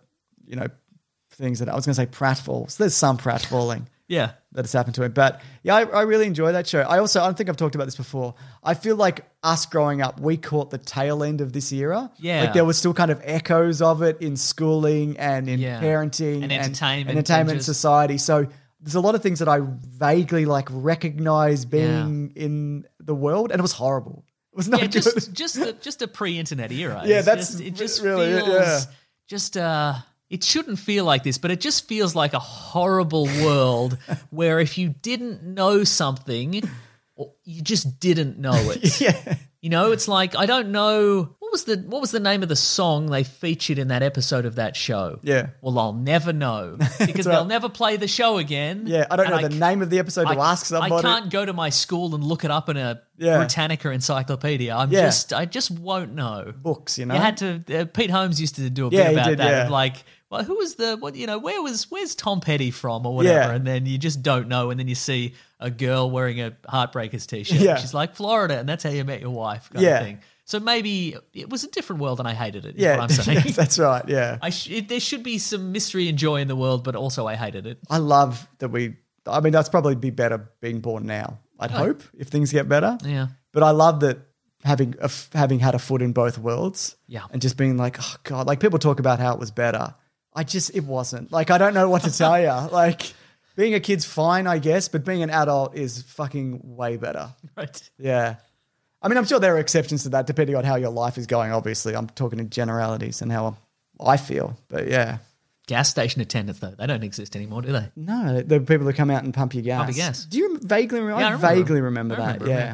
things that I was going to say pratfalls. There's some pratfalling. Yeah. That has happened to him. But yeah, I really enjoy that show. I don't think I've talked about this before. I feel like us growing up, we caught the tail end of this era. Yeah. Like there was still kind of echoes of it in schooling and in parenting And entertainment and entertainment and just- society. So there's a lot of things that I vaguely like recognize being in the world, and it was horrible. It was not Yeah, good. just a pre-internet era. Yeah, It's that's just, it just really it, feels yeah. just it shouldn't feel like this, but it just feels like a horrible world where if you didn't know something, or you just didn't know it. Yeah. You know, it's like I don't know what was the name of the song they featured in that episode of that show. Yeah. Well, I'll never know because right. they'll never play the show again. Yeah, I don't and know the name of the episode to ask somebody. I can't go to my school and look it up in a Yeah. Britannica encyclopedia. Yeah. I just won't know. Books, you know. You had to. Pete Holmes used to do a Yeah, bit he about did, that. yeah. Of like, well, who was where's Tom Petty from or whatever? Yeah. And then you just don't know. And then you see a girl wearing a Heartbreakers t-shirt. Yeah. She's like Florida, and that's how you met your wife. Kind Yeah. of thing. So maybe it was a different world, and I hated it. Is Yeah, what I'm saying. yes, that's right. Yeah. There should be some mystery and joy in the world, but also I hated it. I love that that's probably be better being born now. I'd hope if things get better. Yeah. But I love that having had a foot in both worlds. Yeah. And just being like, oh God, like people talk about how it was better. It wasn't. Like, I don't know what to tell you. Like, being a kid's fine, I guess, but being an adult is fucking way better. Right. Yeah. I mean, I'm sure there are exceptions to that depending on how your life is going, obviously. I'm talking in generalities and how I feel. But yeah. Gas station attendants, though, they don't exist anymore, do they? No, the people that come out and pump your gas. Pump your gas. Do you vaguely remember? Yeah, I I remember. vaguely remember I that. remember, yeah.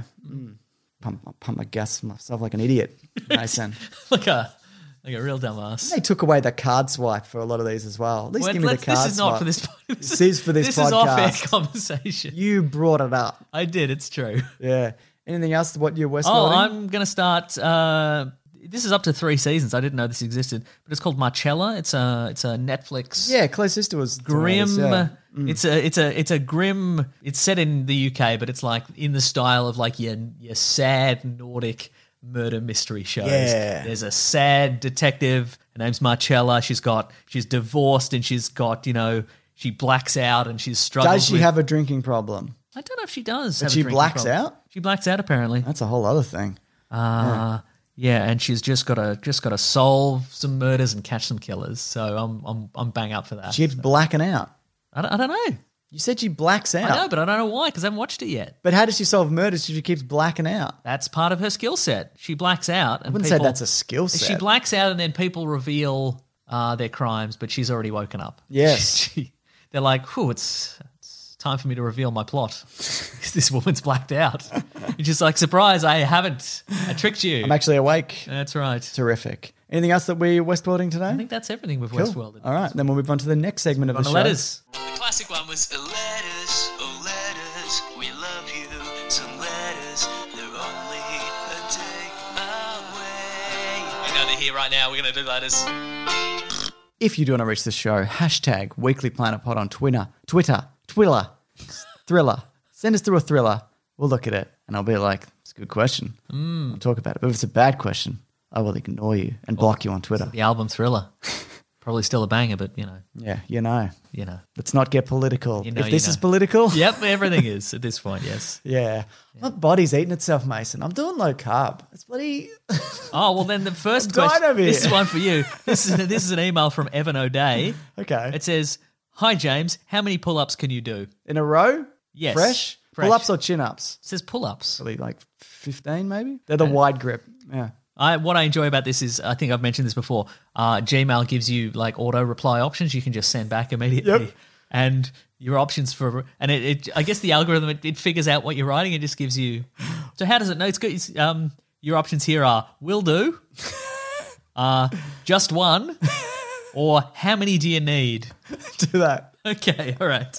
Pump my gas myself like an idiot. Mason. like a real dumbass. They took away the card swipe for a lot of these as well. At least Well, give me the card this is not swipe. for this. This is for this This podcast. is off-air conversation. You brought it up. I did. It's true. Yeah. Anything else? What you're Westworlding? Oh, I'm going to start. This is up to 3 seasons. I didn't know this existed, but it's called Marcella. It's a Netflix. Yeah, Close Sister was Grim. yeah. It's a grim. It's set in the UK, but it's like in the style of like your sad Nordic murder mystery shows. Yeah. There's a sad detective. Her name's Marcella. She's divorced and she's got she blacks out and she's struggling. Does she have a drinking problem? I don't know if she does. But have a she drinking blacks problem. out? She blacks out apparently. That's a whole other thing. Yeah, and she's just got to solve some murders and catch some killers. So I'm bang up for that. She keeps blacking out. I don't know. You said she blacks out. I know, but I don't know why because I haven't watched it yet. But how does she solve murders if she keeps blacking out? That's part of her skill set. She blacks out. And I wouldn't say that's a skill set. She blacks out and then people reveal their crimes, but she's already woken up. Yes. They're like, "Whew, it's time for me to reveal my plot. Because this woman's blacked out. You're just like, surprise, I tricked you. I'm actually awake. That's right. Terrific. Anything else that we're Westworlding today? I think that's everything with Cool. Westworld. All right, then we'll move on to the next segment of the show. Letters. The classic one was letters, oh letters, we love you. Some letters, they're only a day away. I know they're here right now. We're going to do letters. If you do want to reach the show, hashtag Weekly Planet Pod on Twitter, Thriller. Send us through a thriller. We'll look at it and I'll be like, it's a good question. We'll talk about it. But if it's a bad question, I will ignore you and block you on Twitter. The album Thriller. Probably still a banger, but you know. Yeah, you know. Let's not get political. You know, if this is political. Yep, everything is at this point, yes. Yeah. My body's eating itself, Mason. I'm doing low carb. It's bloody... Oh, well then the first I'm dying question, over here. this is one for you. This is an email from Evan O'Day. Okay. It says, "Hi James, how many pull-ups can you do?" In a row? Yes. Fresh? Pull-ups or chin-ups? It says pull-ups. Probably like 15 maybe? They're the wide grip. Yeah. What I enjoy about this is, I think I've mentioned this before, Gmail gives you like auto reply options you can just send back immediately. Yep. And your options for, and it I guess the algorithm, it figures out what you're writing. It just gives you, so how does it know? It's good. Your options here are will do, just one, or how many do you need? Do that. Okay, all right.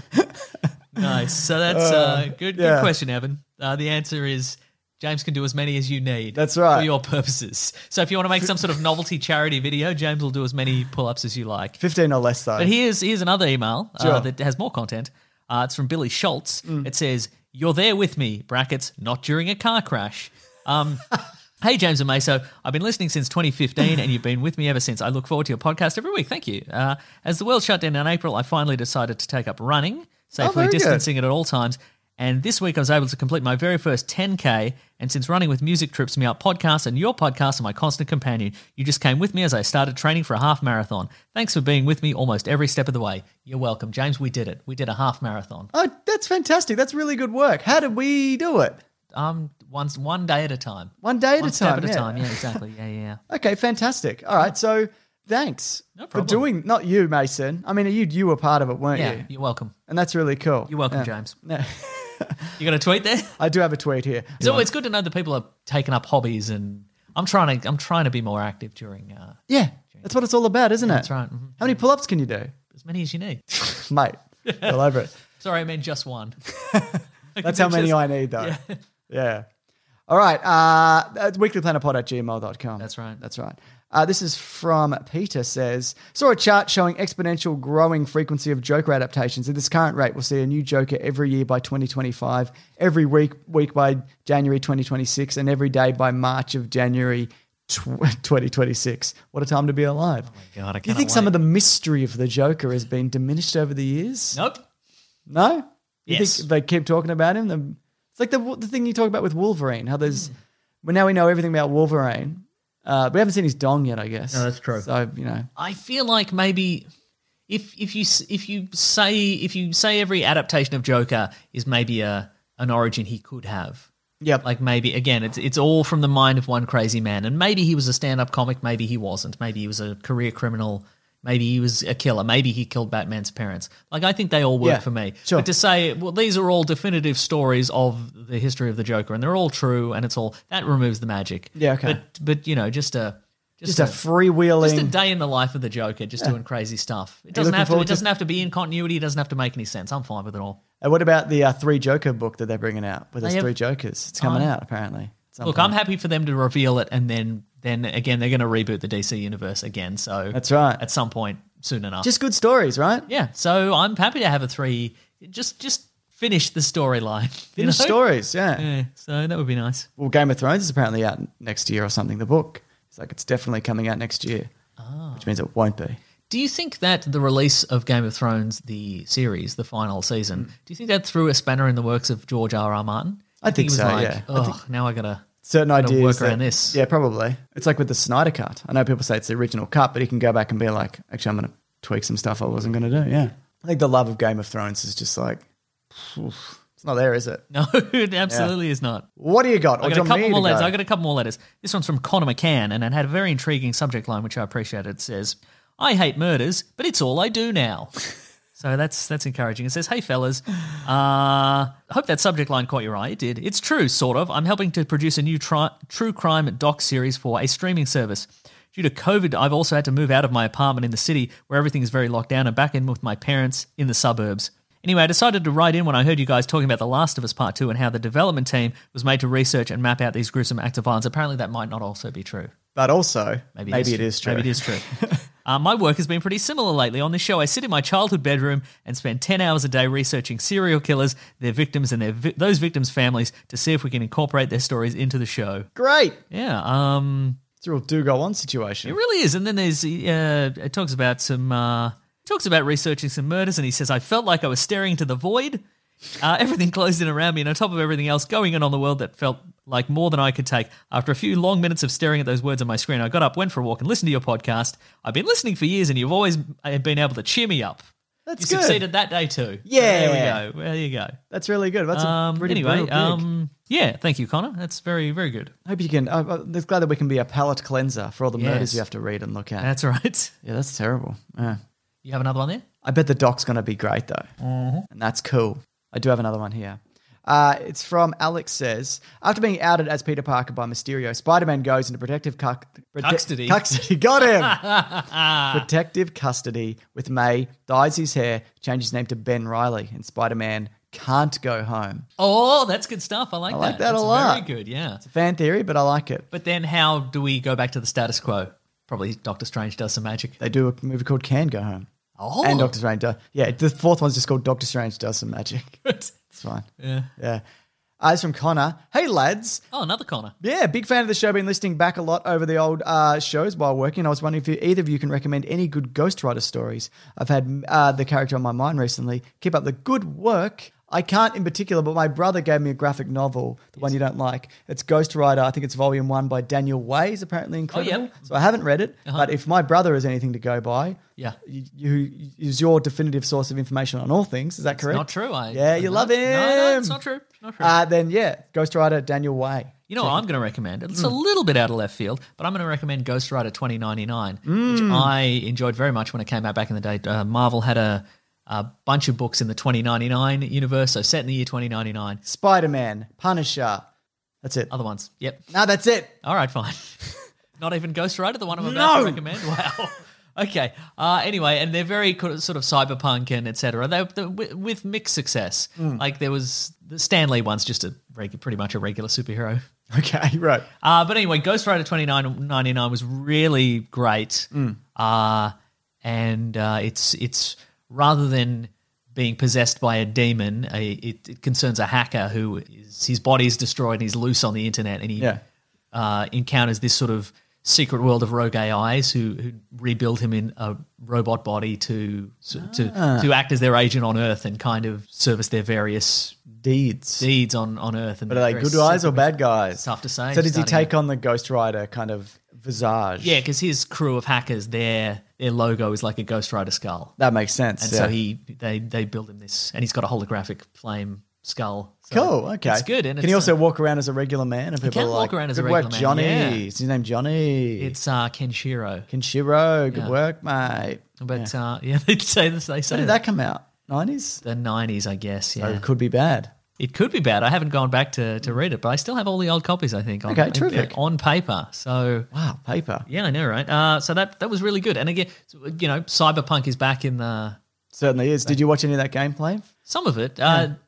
Nice. So that's good question, Evan. The answer is James can do as many as you need. That's right. For your purposes. So if you want to make some sort of novelty charity video, James will do as many pull-ups as you like. 15 or less though. But here's another email Sure. that has more content. It's from Billy Schultz. It says, "You're there with me, brackets, not during a car crash." Hey, James and Meso, I've been listening since 2015 and you've been with me ever since. I look forward to your podcast every week. Thank you. As the world shut down in April, I finally decided to take up running, safely very good. distancing it at all times. And this week I was able to complete my very first 10K. And since running with music trips me out podcasts and your podcast are my constant companion, you just came with me as I started training for a half marathon. Thanks for being with me almost every step of the way. You're welcome. James, we did it. We did a half marathon. Oh, that's fantastic. That's really good work. How did we do it? One day at a time. One day at One a step time. at a time. Yeah, exactly. Yeah. Okay, fantastic. All right, so thanks No for problem. doing, not you, Mason. I mean, you were part of it, weren't Yeah, you? you're welcome. And that's really cool. You're welcome, Yeah. James. Yeah. You got a tweet there? I do have a tweet here. So it's good to know that people are taking up hobbies, and I'm trying to be more active during Yeah, that's what it's all about, isn't it? that's right. Mhm. How many pull-ups can you do? as many as you need. Mate, all over it. Sorry, I meant just one. That's how many I need, though. Yeah. All right. Weeklyplanetpod@gmail.com. That's right. That's right. This is from Peter says, saw a chart showing exponential growing frequency of Joker adaptations. At this current rate, we'll see a new Joker every year by 2025, every week by January 2026, and every day by March of January 2026. What a time to be alive. Oh my God, I Do you think some of the mystery of the Joker has been diminished over the years? Nope. No? You Yes. think they keep talking about him? It's like the thing you talk about with Wolverine, how there's... Well, now we know everything about Wolverine. We haven't seen his dong yet, I guess. No, that's true. So, you know. I feel like maybe if you say every adaptation of Joker is maybe an origin he could have. Yep. Like maybe again, it's all from the mind of one crazy man, and maybe he was a stand-up comic, maybe he wasn't, maybe he was a career criminal, maybe he was a killer, maybe he killed Batman's parents. Like I think they all work for me. Sure. But to say, well, these are all definitive stories of the history of the Joker, and they're all true, and it's all that removes the magic. Yeah, okay. But you know, just a freewheeling... Just a day in the life of the Joker, just doing crazy stuff. It doesn't looking have to. forward It to- doesn't have to be in continuity. It doesn't have to make any sense. I'm fine with it all. And what about the Three Joker book that they're bringing out? Where there's They have- 3 Jokers. It's coming out, apparently. at some Look, point. I'm happy for them to reveal it, and then again, they're going to reboot the DC universe again. So That's right. At some point soon enough. Just good stories, right? yeah. So I'm happy to have a 3. Just finish the storyline. you Finish know? stories, yeah. Yeah. So that would be nice. Well, Game of Thrones is apparently out next year or something, the book. It's like it's definitely coming out next year, which means it won't be. Do you think that the release of Game of Thrones, the series, the final season, do you think that threw a spanner in the works of George R.R. Martin? I think he was so, like, yeah. Oh, now I gotta Certain gotta ideas work around that- this. Yeah, probably. It's like with the Snyder Cut. I know people say it's the original cut, but he can go back and be like, actually, I'm going to tweak some stuff I wasn't going to do. Yeah. I think the love of Game of Thrones is just like, it's not there, is it? No, it absolutely is not. What do you got? I Or got do a you want couple me more to letters. go? I got a couple more letters. This one's from Connor McCann, and it had a very intriguing subject line, which I appreciated. It says, "I hate murders, but it's all I do now." So that's encouraging. It says, "Hey fellas, I hope that subject line caught your eye. It did. It's true, sort of. I'm helping to produce a new true crime doc series for a streaming service. Due to COVID, I've also had to move out of my apartment in the city where everything is very locked down and back in with my parents in the suburbs. Anyway, I decided to write in when I heard you guys talking about The Last of Us Part 2 and how the development team was made to research and map out these gruesome acts of violence. Apparently that might not also be true. But also, Maybe it is true. Maybe it is true. My work has been pretty similar lately. On this show, I sit in my childhood bedroom and spend 10 hours a day researching serial killers, their victims, and those victims' families to see if we can incorporate their stories into the show." Great. Yeah. It's a real do-go-on situation. It really is. And then there's it talks about researching some murders, and he says, "I felt like I was staring into the void. Everything closed in around me, and on top of everything else going on the world that felt like more than I could take. After a few long minutes of staring at those words on my screen, I got up, went for a walk, and listened to your podcast. I've been listening for years, and you've always been able to cheer me up." That's you good. succeeded that day too. Yeah. There we go. There you go. That's really good. That's a pretty brutal gig. Yeah, thank you, Connor. That's very, very good. I hope you can. I'm glad that we can be a palate cleanser for all the murders you have to read and look at. That's right. Yeah, that's terrible. Yeah. You have another one there? I bet the doc's going to be great, though. Mm-hmm. And that's cool. I do have another one here. It's from Alex says, after being outed as Peter Parker by Mysterio, Spider-Man goes into protective custody. Got him. Protective custody with May, dyes his hair, changes his name to Ben Reilly, and Spider-Man can't go home. Oh, that's good stuff. I like that. That a lot. Very good, yeah. It's a fan theory, but I like it. But then how do we go back to the status quo? Probably Doctor Strange does some magic. They do a movie called Can Go Home. Oh. And Doctor Strange does. Yeah, the fourth one's just called Doctor Strange Does Some Magic. It's fine. Yeah. Yeah. It's from Connor. Hey, lads. Oh, another Connor. Yeah, big fan of the show. Been listening back a lot over the old shows while working. I was wondering if either of you can recommend any good Ghost Rider stories. I've had the character on my mind recently. Keep up the good work. I can't in particular, but my brother gave me a graphic novel, the one you don't like. It's Ghost Rider. I think it's volume 1 by Daniel Way. Is apparently incredible. Oh, yep. So I haven't read it, but if my brother is anything to go by, yeah, you is your definitive source of information on all things. Is that correct? Not true. You love him. No, it's not true. Not true. Then Ghost Rider, Daniel Way. You know what I'm going to recommend? It's a little bit out of left field, but I'm going to recommend Ghost Rider 2099, which I enjoyed very much when it came out back in the day. Marvel had a bunch of books in the 2099 universe, so set in the year 2099. Spider-Man, Punisher. That's it. Other ones. Yep. No, that's it. All right, fine. Not even Ghost Rider, the one I'm about to recommend? Wow. Okay. Anyway, and they're very sort of cyberpunk and et cetera. They with mixed success. Like there was the Stan Lee one's just pretty much a regular superhero. Okay, right. But anyway, Ghost Rider 2099 was really great. And it's rather than being possessed by a demon, it concerns a hacker who his body is destroyed and he's loose on the internet, and he encounters this sort of secret world of rogue AIs who rebuild him in a robot body to act as their agent on Earth and kind of service their various deeds on Earth. And but are they good guys or bad guys? It's tough to say. So does he take on the Ghost Rider kind of visage? Yeah, because his crew of hackers, their logo is like a Ghost Rider skull. That makes sense. And so they build him this, and he's got a holographic flame skull. So cool, okay. It's good. And can he also walk around as a regular man? And he people can walk around as a regular man. Johnny. Yeah. Is his name Johnny? It's Kenshiro. Kenshiro, good work, mate. But they say this. They say when did that come out? 90s? The 90s, I guess. Yeah, so it could be bad. It could be bad. I haven't gone back to read it, but I still have all the old copies, I think. Terrific. On paper. So wow, paper. Yeah, I know, right? So that was really good. And again, Cyberpunk is back in the... Certainly is. Did you watch any of that gameplay? Some of it.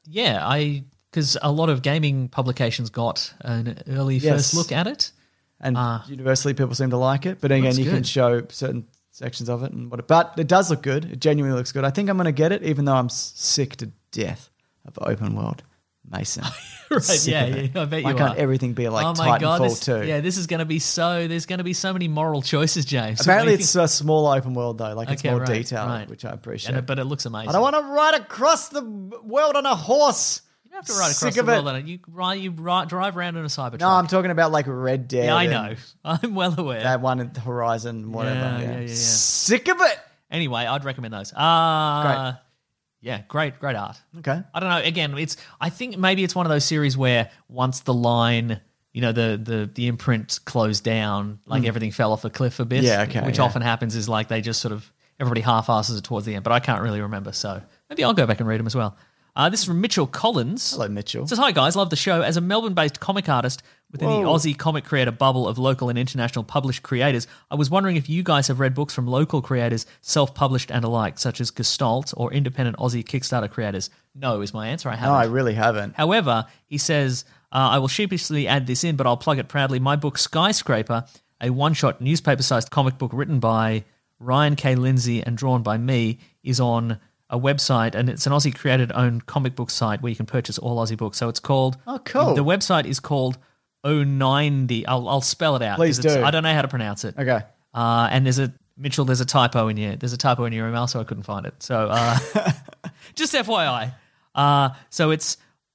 Because a lot of gaming publications got an early first look at it. And universally people seem to like it. But again, you can show certain sections of it. But it does look good. It genuinely looks good. I think I'm going to get it, even though I'm sick to death of open world. Mason. Right, yeah, I bet you are. Why can't everything be like Titanfall 2? Yeah, this is going to be there's going to be so many moral choices, James. Apparently it's a small open world though, like it's more detailed, which I appreciate. But it looks amazing. I don't want to ride across the world on a horse. You don't have to ride across the world on it. You drive around in a Cybertruck. No, I'm talking about like Red Dead. Yeah, I know. I'm well aware. That one at Horizon, whatever. Yeah. Sick of it. Anyway, I'd recommend those. Great. Yeah, great art. Okay. I don't know. Again, I think maybe it's one of those series where once the line, the imprint closed down, like everything fell off a cliff a bit. Yeah, okay. Which often happens is like they just sort of everybody half-asses it towards the end, but I can't really remember, so maybe I'll go back and read them as well. This is from Mitchell Collins. Hello, Mitchell. It says, hi, guys. Love the show. As a Melbourne-based comic artist within the Aussie comic creator bubble of local and international published creators, I was wondering if you guys have read books from local creators, self-published and alike, such as Gestalt or independent Aussie Kickstarter creators. No is my answer. I haven't. No, I really haven't. However, he says, I will sheepishly add this in, but I'll plug it proudly. My book, Skyscraper, a one-shot newspaper-sized comic book written by Ryan K. Lindsay and drawn by me, is on a website, and it's an Aussie created-owned comic book site where you can purchase all Aussie books. So it's called... Oh, cool. The website is called O90. I'll spell it out. Please do. I don't know how to pronounce it. Okay. And there's a typo in your email, so I couldn't find it. So just FYI. So it's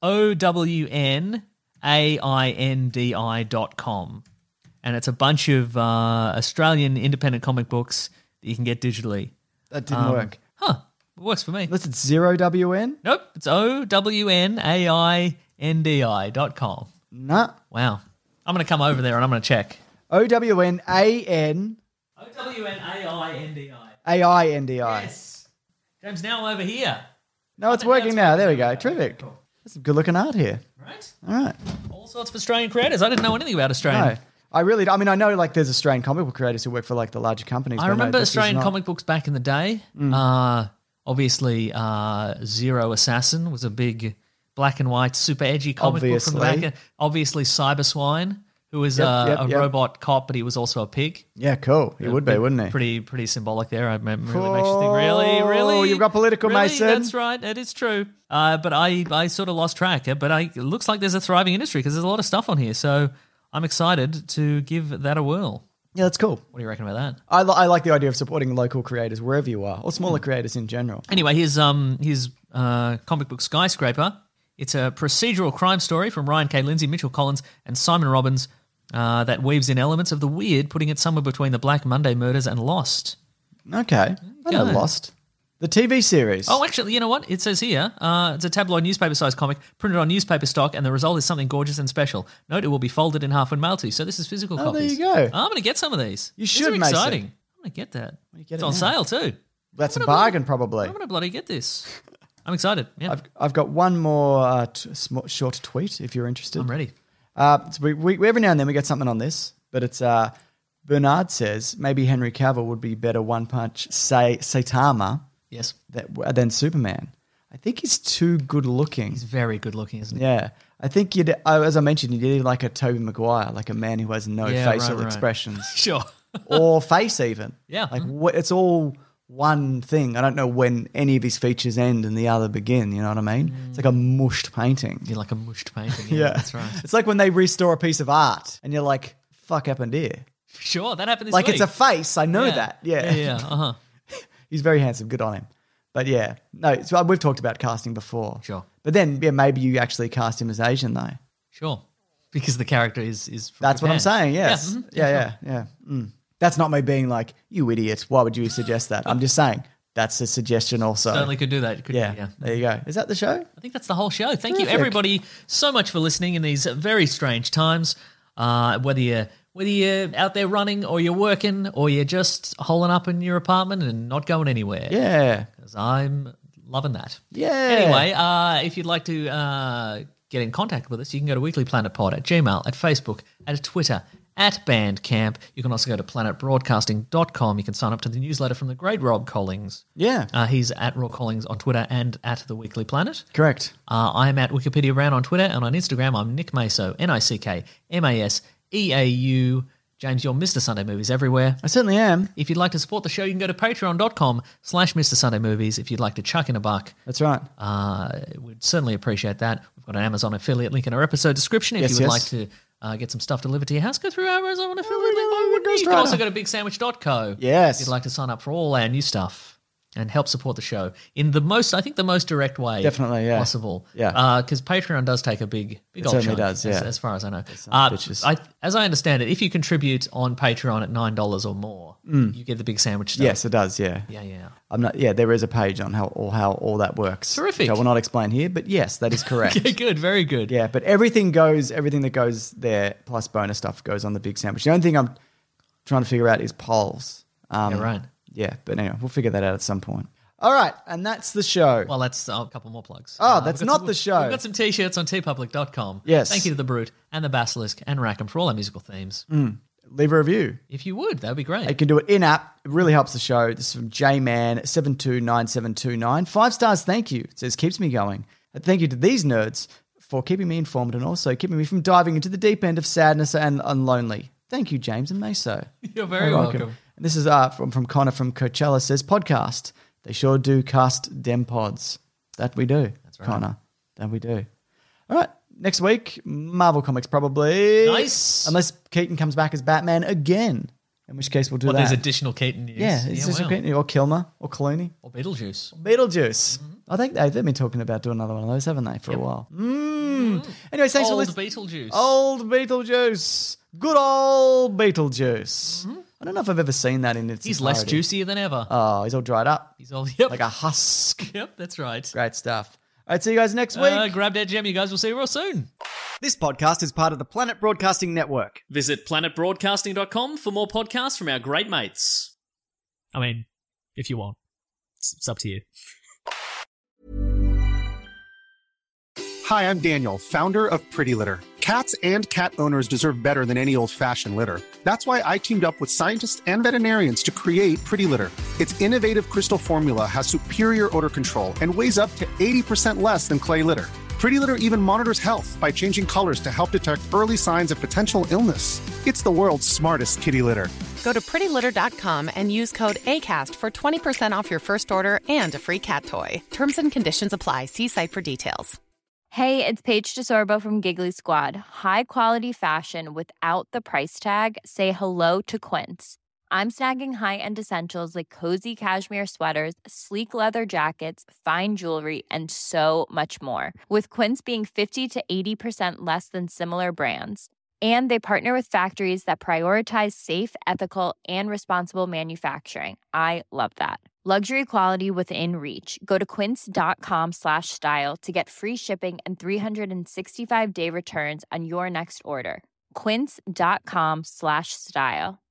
OWNAINDI.com. And it's a bunch of Australian independent comic books that you can get digitally. That didn't work. Huh. It works for me. Unless it's 0WN? Nope. It's OWNAINDI.com. Nah. Wow. I'm going to come over there and I'm going to check. OWNAN... OWNAINDI. AINDI. Yes. James, now I'm over here. No, it's working now. There we go. Terrific. There's some good-looking art here. Right? All right. All sorts of Australian creators. I didn't know anything about Australian. No. I know like there's Australian comic book creators who work for like the larger companies. I remember Australian comic books back in the day. Obviously, Zero Assassin was a big black and white, super edgy comic book from the back. Obviously, Cyberswine, who was a robot cop, but he was also a pig. Yeah, cool. He would be, wouldn't he? Pretty symbolic there. It really makes you think, really? You've got political, really? Mason. That's right. It is true. But I sort of lost track. But it looks like there's a thriving industry because there's a lot of stuff on here. So I'm excited to give that a whirl. Yeah, that's cool. What do you reckon about that? I like the idea of supporting local creators wherever you are, or smaller creators in general. Anyway, here's comic book Skyscraper. It's a procedural crime story from Ryan K. Lindsay, Mitchell Collins, and Simon Robbins that weaves in elements of the weird, putting it somewhere between the Black Monday murders and Lost. Okay. I know Lost. The TV series. Oh, actually, you know what? It says here, it's a tabloid newspaper-sized comic printed on newspaper stock, and the result is something gorgeous and special. Note, it will be folded in half when mailed to you. So this is physical copies. There you go. I'm going to get some of these. You should, Mason. Exciting. I'm going to get that. It's on sale too. That's a bargain, probably. I'm going to bloody get this. I'm excited. Yeah. I've got one more short tweet, if you're interested. I'm ready. So we every now and then we get something on this, but it's Bernard says maybe Henry Cavill would be better one-punch Saitama. Yes. Than Superman. I think he's too good looking. He's very good looking, isn't he? Yeah. I think as I mentioned, you need like a Tobey Maguire, like a man who has no facial expressions. Sure. Or face even. Yeah. Like it's all one thing. I don't know when any of his features end and the other begin, you know what I mean? It's like a mushed painting. You're like a mushed painting. Yeah. That's right. It's like when they restore a piece of art and you're like, fuck happened here? Sure, that happened this week. Like it's a face, I know that. Yeah. Yeah. Uh-huh. He's very handsome. Good on him. But yeah, no. So we've talked about casting before. Sure. But then, maybe you actually cast him as Asian though. Sure. Because the character is from That's Japan. what I'm saying. Yes. Yeah. Yeah. That's not me being like, you idiot. Why would you suggest that? I'm just saying that's a suggestion also. Certainly could do that. Yeah. There you go. Is that the show? I think that's the whole show. Thank you, Terrific. everybody, so much for listening in these very strange times. Whether you're out there running or you're working or you're just holing up in your apartment and not going anywhere. Yeah. Because I'm loving that. Yeah. Anyway, if you'd like to get in contact with us, you can go to weeklyplanetpod at Gmail, at Facebook, at Twitter, at Bandcamp. You can also go to planetbroadcasting.com. You can sign up to the newsletter from the great Rob Collings. Yeah. He's at Rob Collings on Twitter and at The Weekly Planet. Correct. I'm at Wikipedia Brown on Twitter, and on Instagram I'm Nick Maso, NickMaseEAU. James, you're Mr. Sunday Movies everywhere. I certainly am. If you'd like to support the show, you can go to patreon.com/Mr. Sunday Movies if you'd like to chuck in a buck. That's right. We'd certainly appreciate that. We've got an Amazon affiliate link in our episode description. If you would like to get some stuff delivered to your house, go through our Amazon affiliate link. Why wouldn't you? You can also go to bigsandwich.co. Yes. If you'd like to sign up for all our new stuff and help support the show in the most direct way possible. Yeah. Because Patreon does take a big It old certainly chunk, does, yeah. as far as I know. Bitches. As I understand it, if you contribute on Patreon at $9 or more, you get the big sandwich stuff. Yes, it does, yeah. Yeah. There is a page on how all that works. Terrific. Which I will not explain here, but yes, that is correct. Okay, good, very good. Yeah, but everything that goes there plus bonus stuff goes on the big sandwich. The only thing I'm trying to figure out is polls. Yeah, right. Yeah, but anyway, we'll figure that out at some point. All right, and that's the show. Well, that's a couple more plugs. Oh, that's not the show. We've got some T-shirts on tpublic.com. Yes. Thank you to The Brute and The Basilisk and Rackham for all our musical themes. Leave a review. If you would, that would be great. You can do it in-app. It really helps the show. This is from Jman729729. 5 stars, thank you. It says, keeps me going. And thank you to these nerds for keeping me informed and also keeping me from diving into the deep end of sadness and lonely. Thank you, James and Meso. You're very welcome. And this is from Connor from Coachella, says, podcast. They sure do cast dem pods. That we do. That's right. Connor. That we do. All right. Next week, Marvel Comics probably. Nice. Unless Keaton comes back as Batman again, in which case we'll do that. There's additional Keaton news. Yeah, additional Keaton, or Kilmer, or Clooney. Or Beetlejuice. Beetlejuice. I think they've been talking about doing another one of those, haven't they, for a while? Anyway, thanks for listening. Beetlejuice. Old Beetlejuice. Good old Beetlejuice. I don't know if I've ever seen that in its He's entirety. less juicier than ever. Oh, he's all dried up. He's all, yep. Like a husk. Yep, that's right. Great stuff. All right, see you guys next week. Grab that gem, you guys. We'll see you real soon. This podcast is part of the Planet Broadcasting Network. Visit planetbroadcasting.com for more podcasts from our great mates. I mean, if you want. It's up to you. Hi, I'm Daniel, founder of Pretty Litter. Cats and cat owners deserve better than any old-fashioned litter. That's why I teamed up with scientists and veterinarians to create Pretty Litter. Its innovative crystal formula has superior odor control and weighs up to 80% less than clay litter. Pretty Litter even monitors health by changing colors to help detect early signs of potential illness. It's the world's smartest kitty litter. Go to prettylitter.com and use code ACAST for 20% off your first order and a free cat toy. Terms and conditions apply. See site for details. Hey, it's Paige DeSorbo from Giggly Squad. High quality fashion without the price tag. Say hello to Quince. I'm snagging high-end essentials like cozy cashmere sweaters, sleek leather jackets, fine jewelry, and so much more. With Quince being 50 to 80% less than similar brands. And they partner with factories that prioritize safe, ethical, and responsible manufacturing. I love that. Luxury quality within reach. Go to quince.com/style to get free shipping and 365-day returns on your next order. Quince.com/style.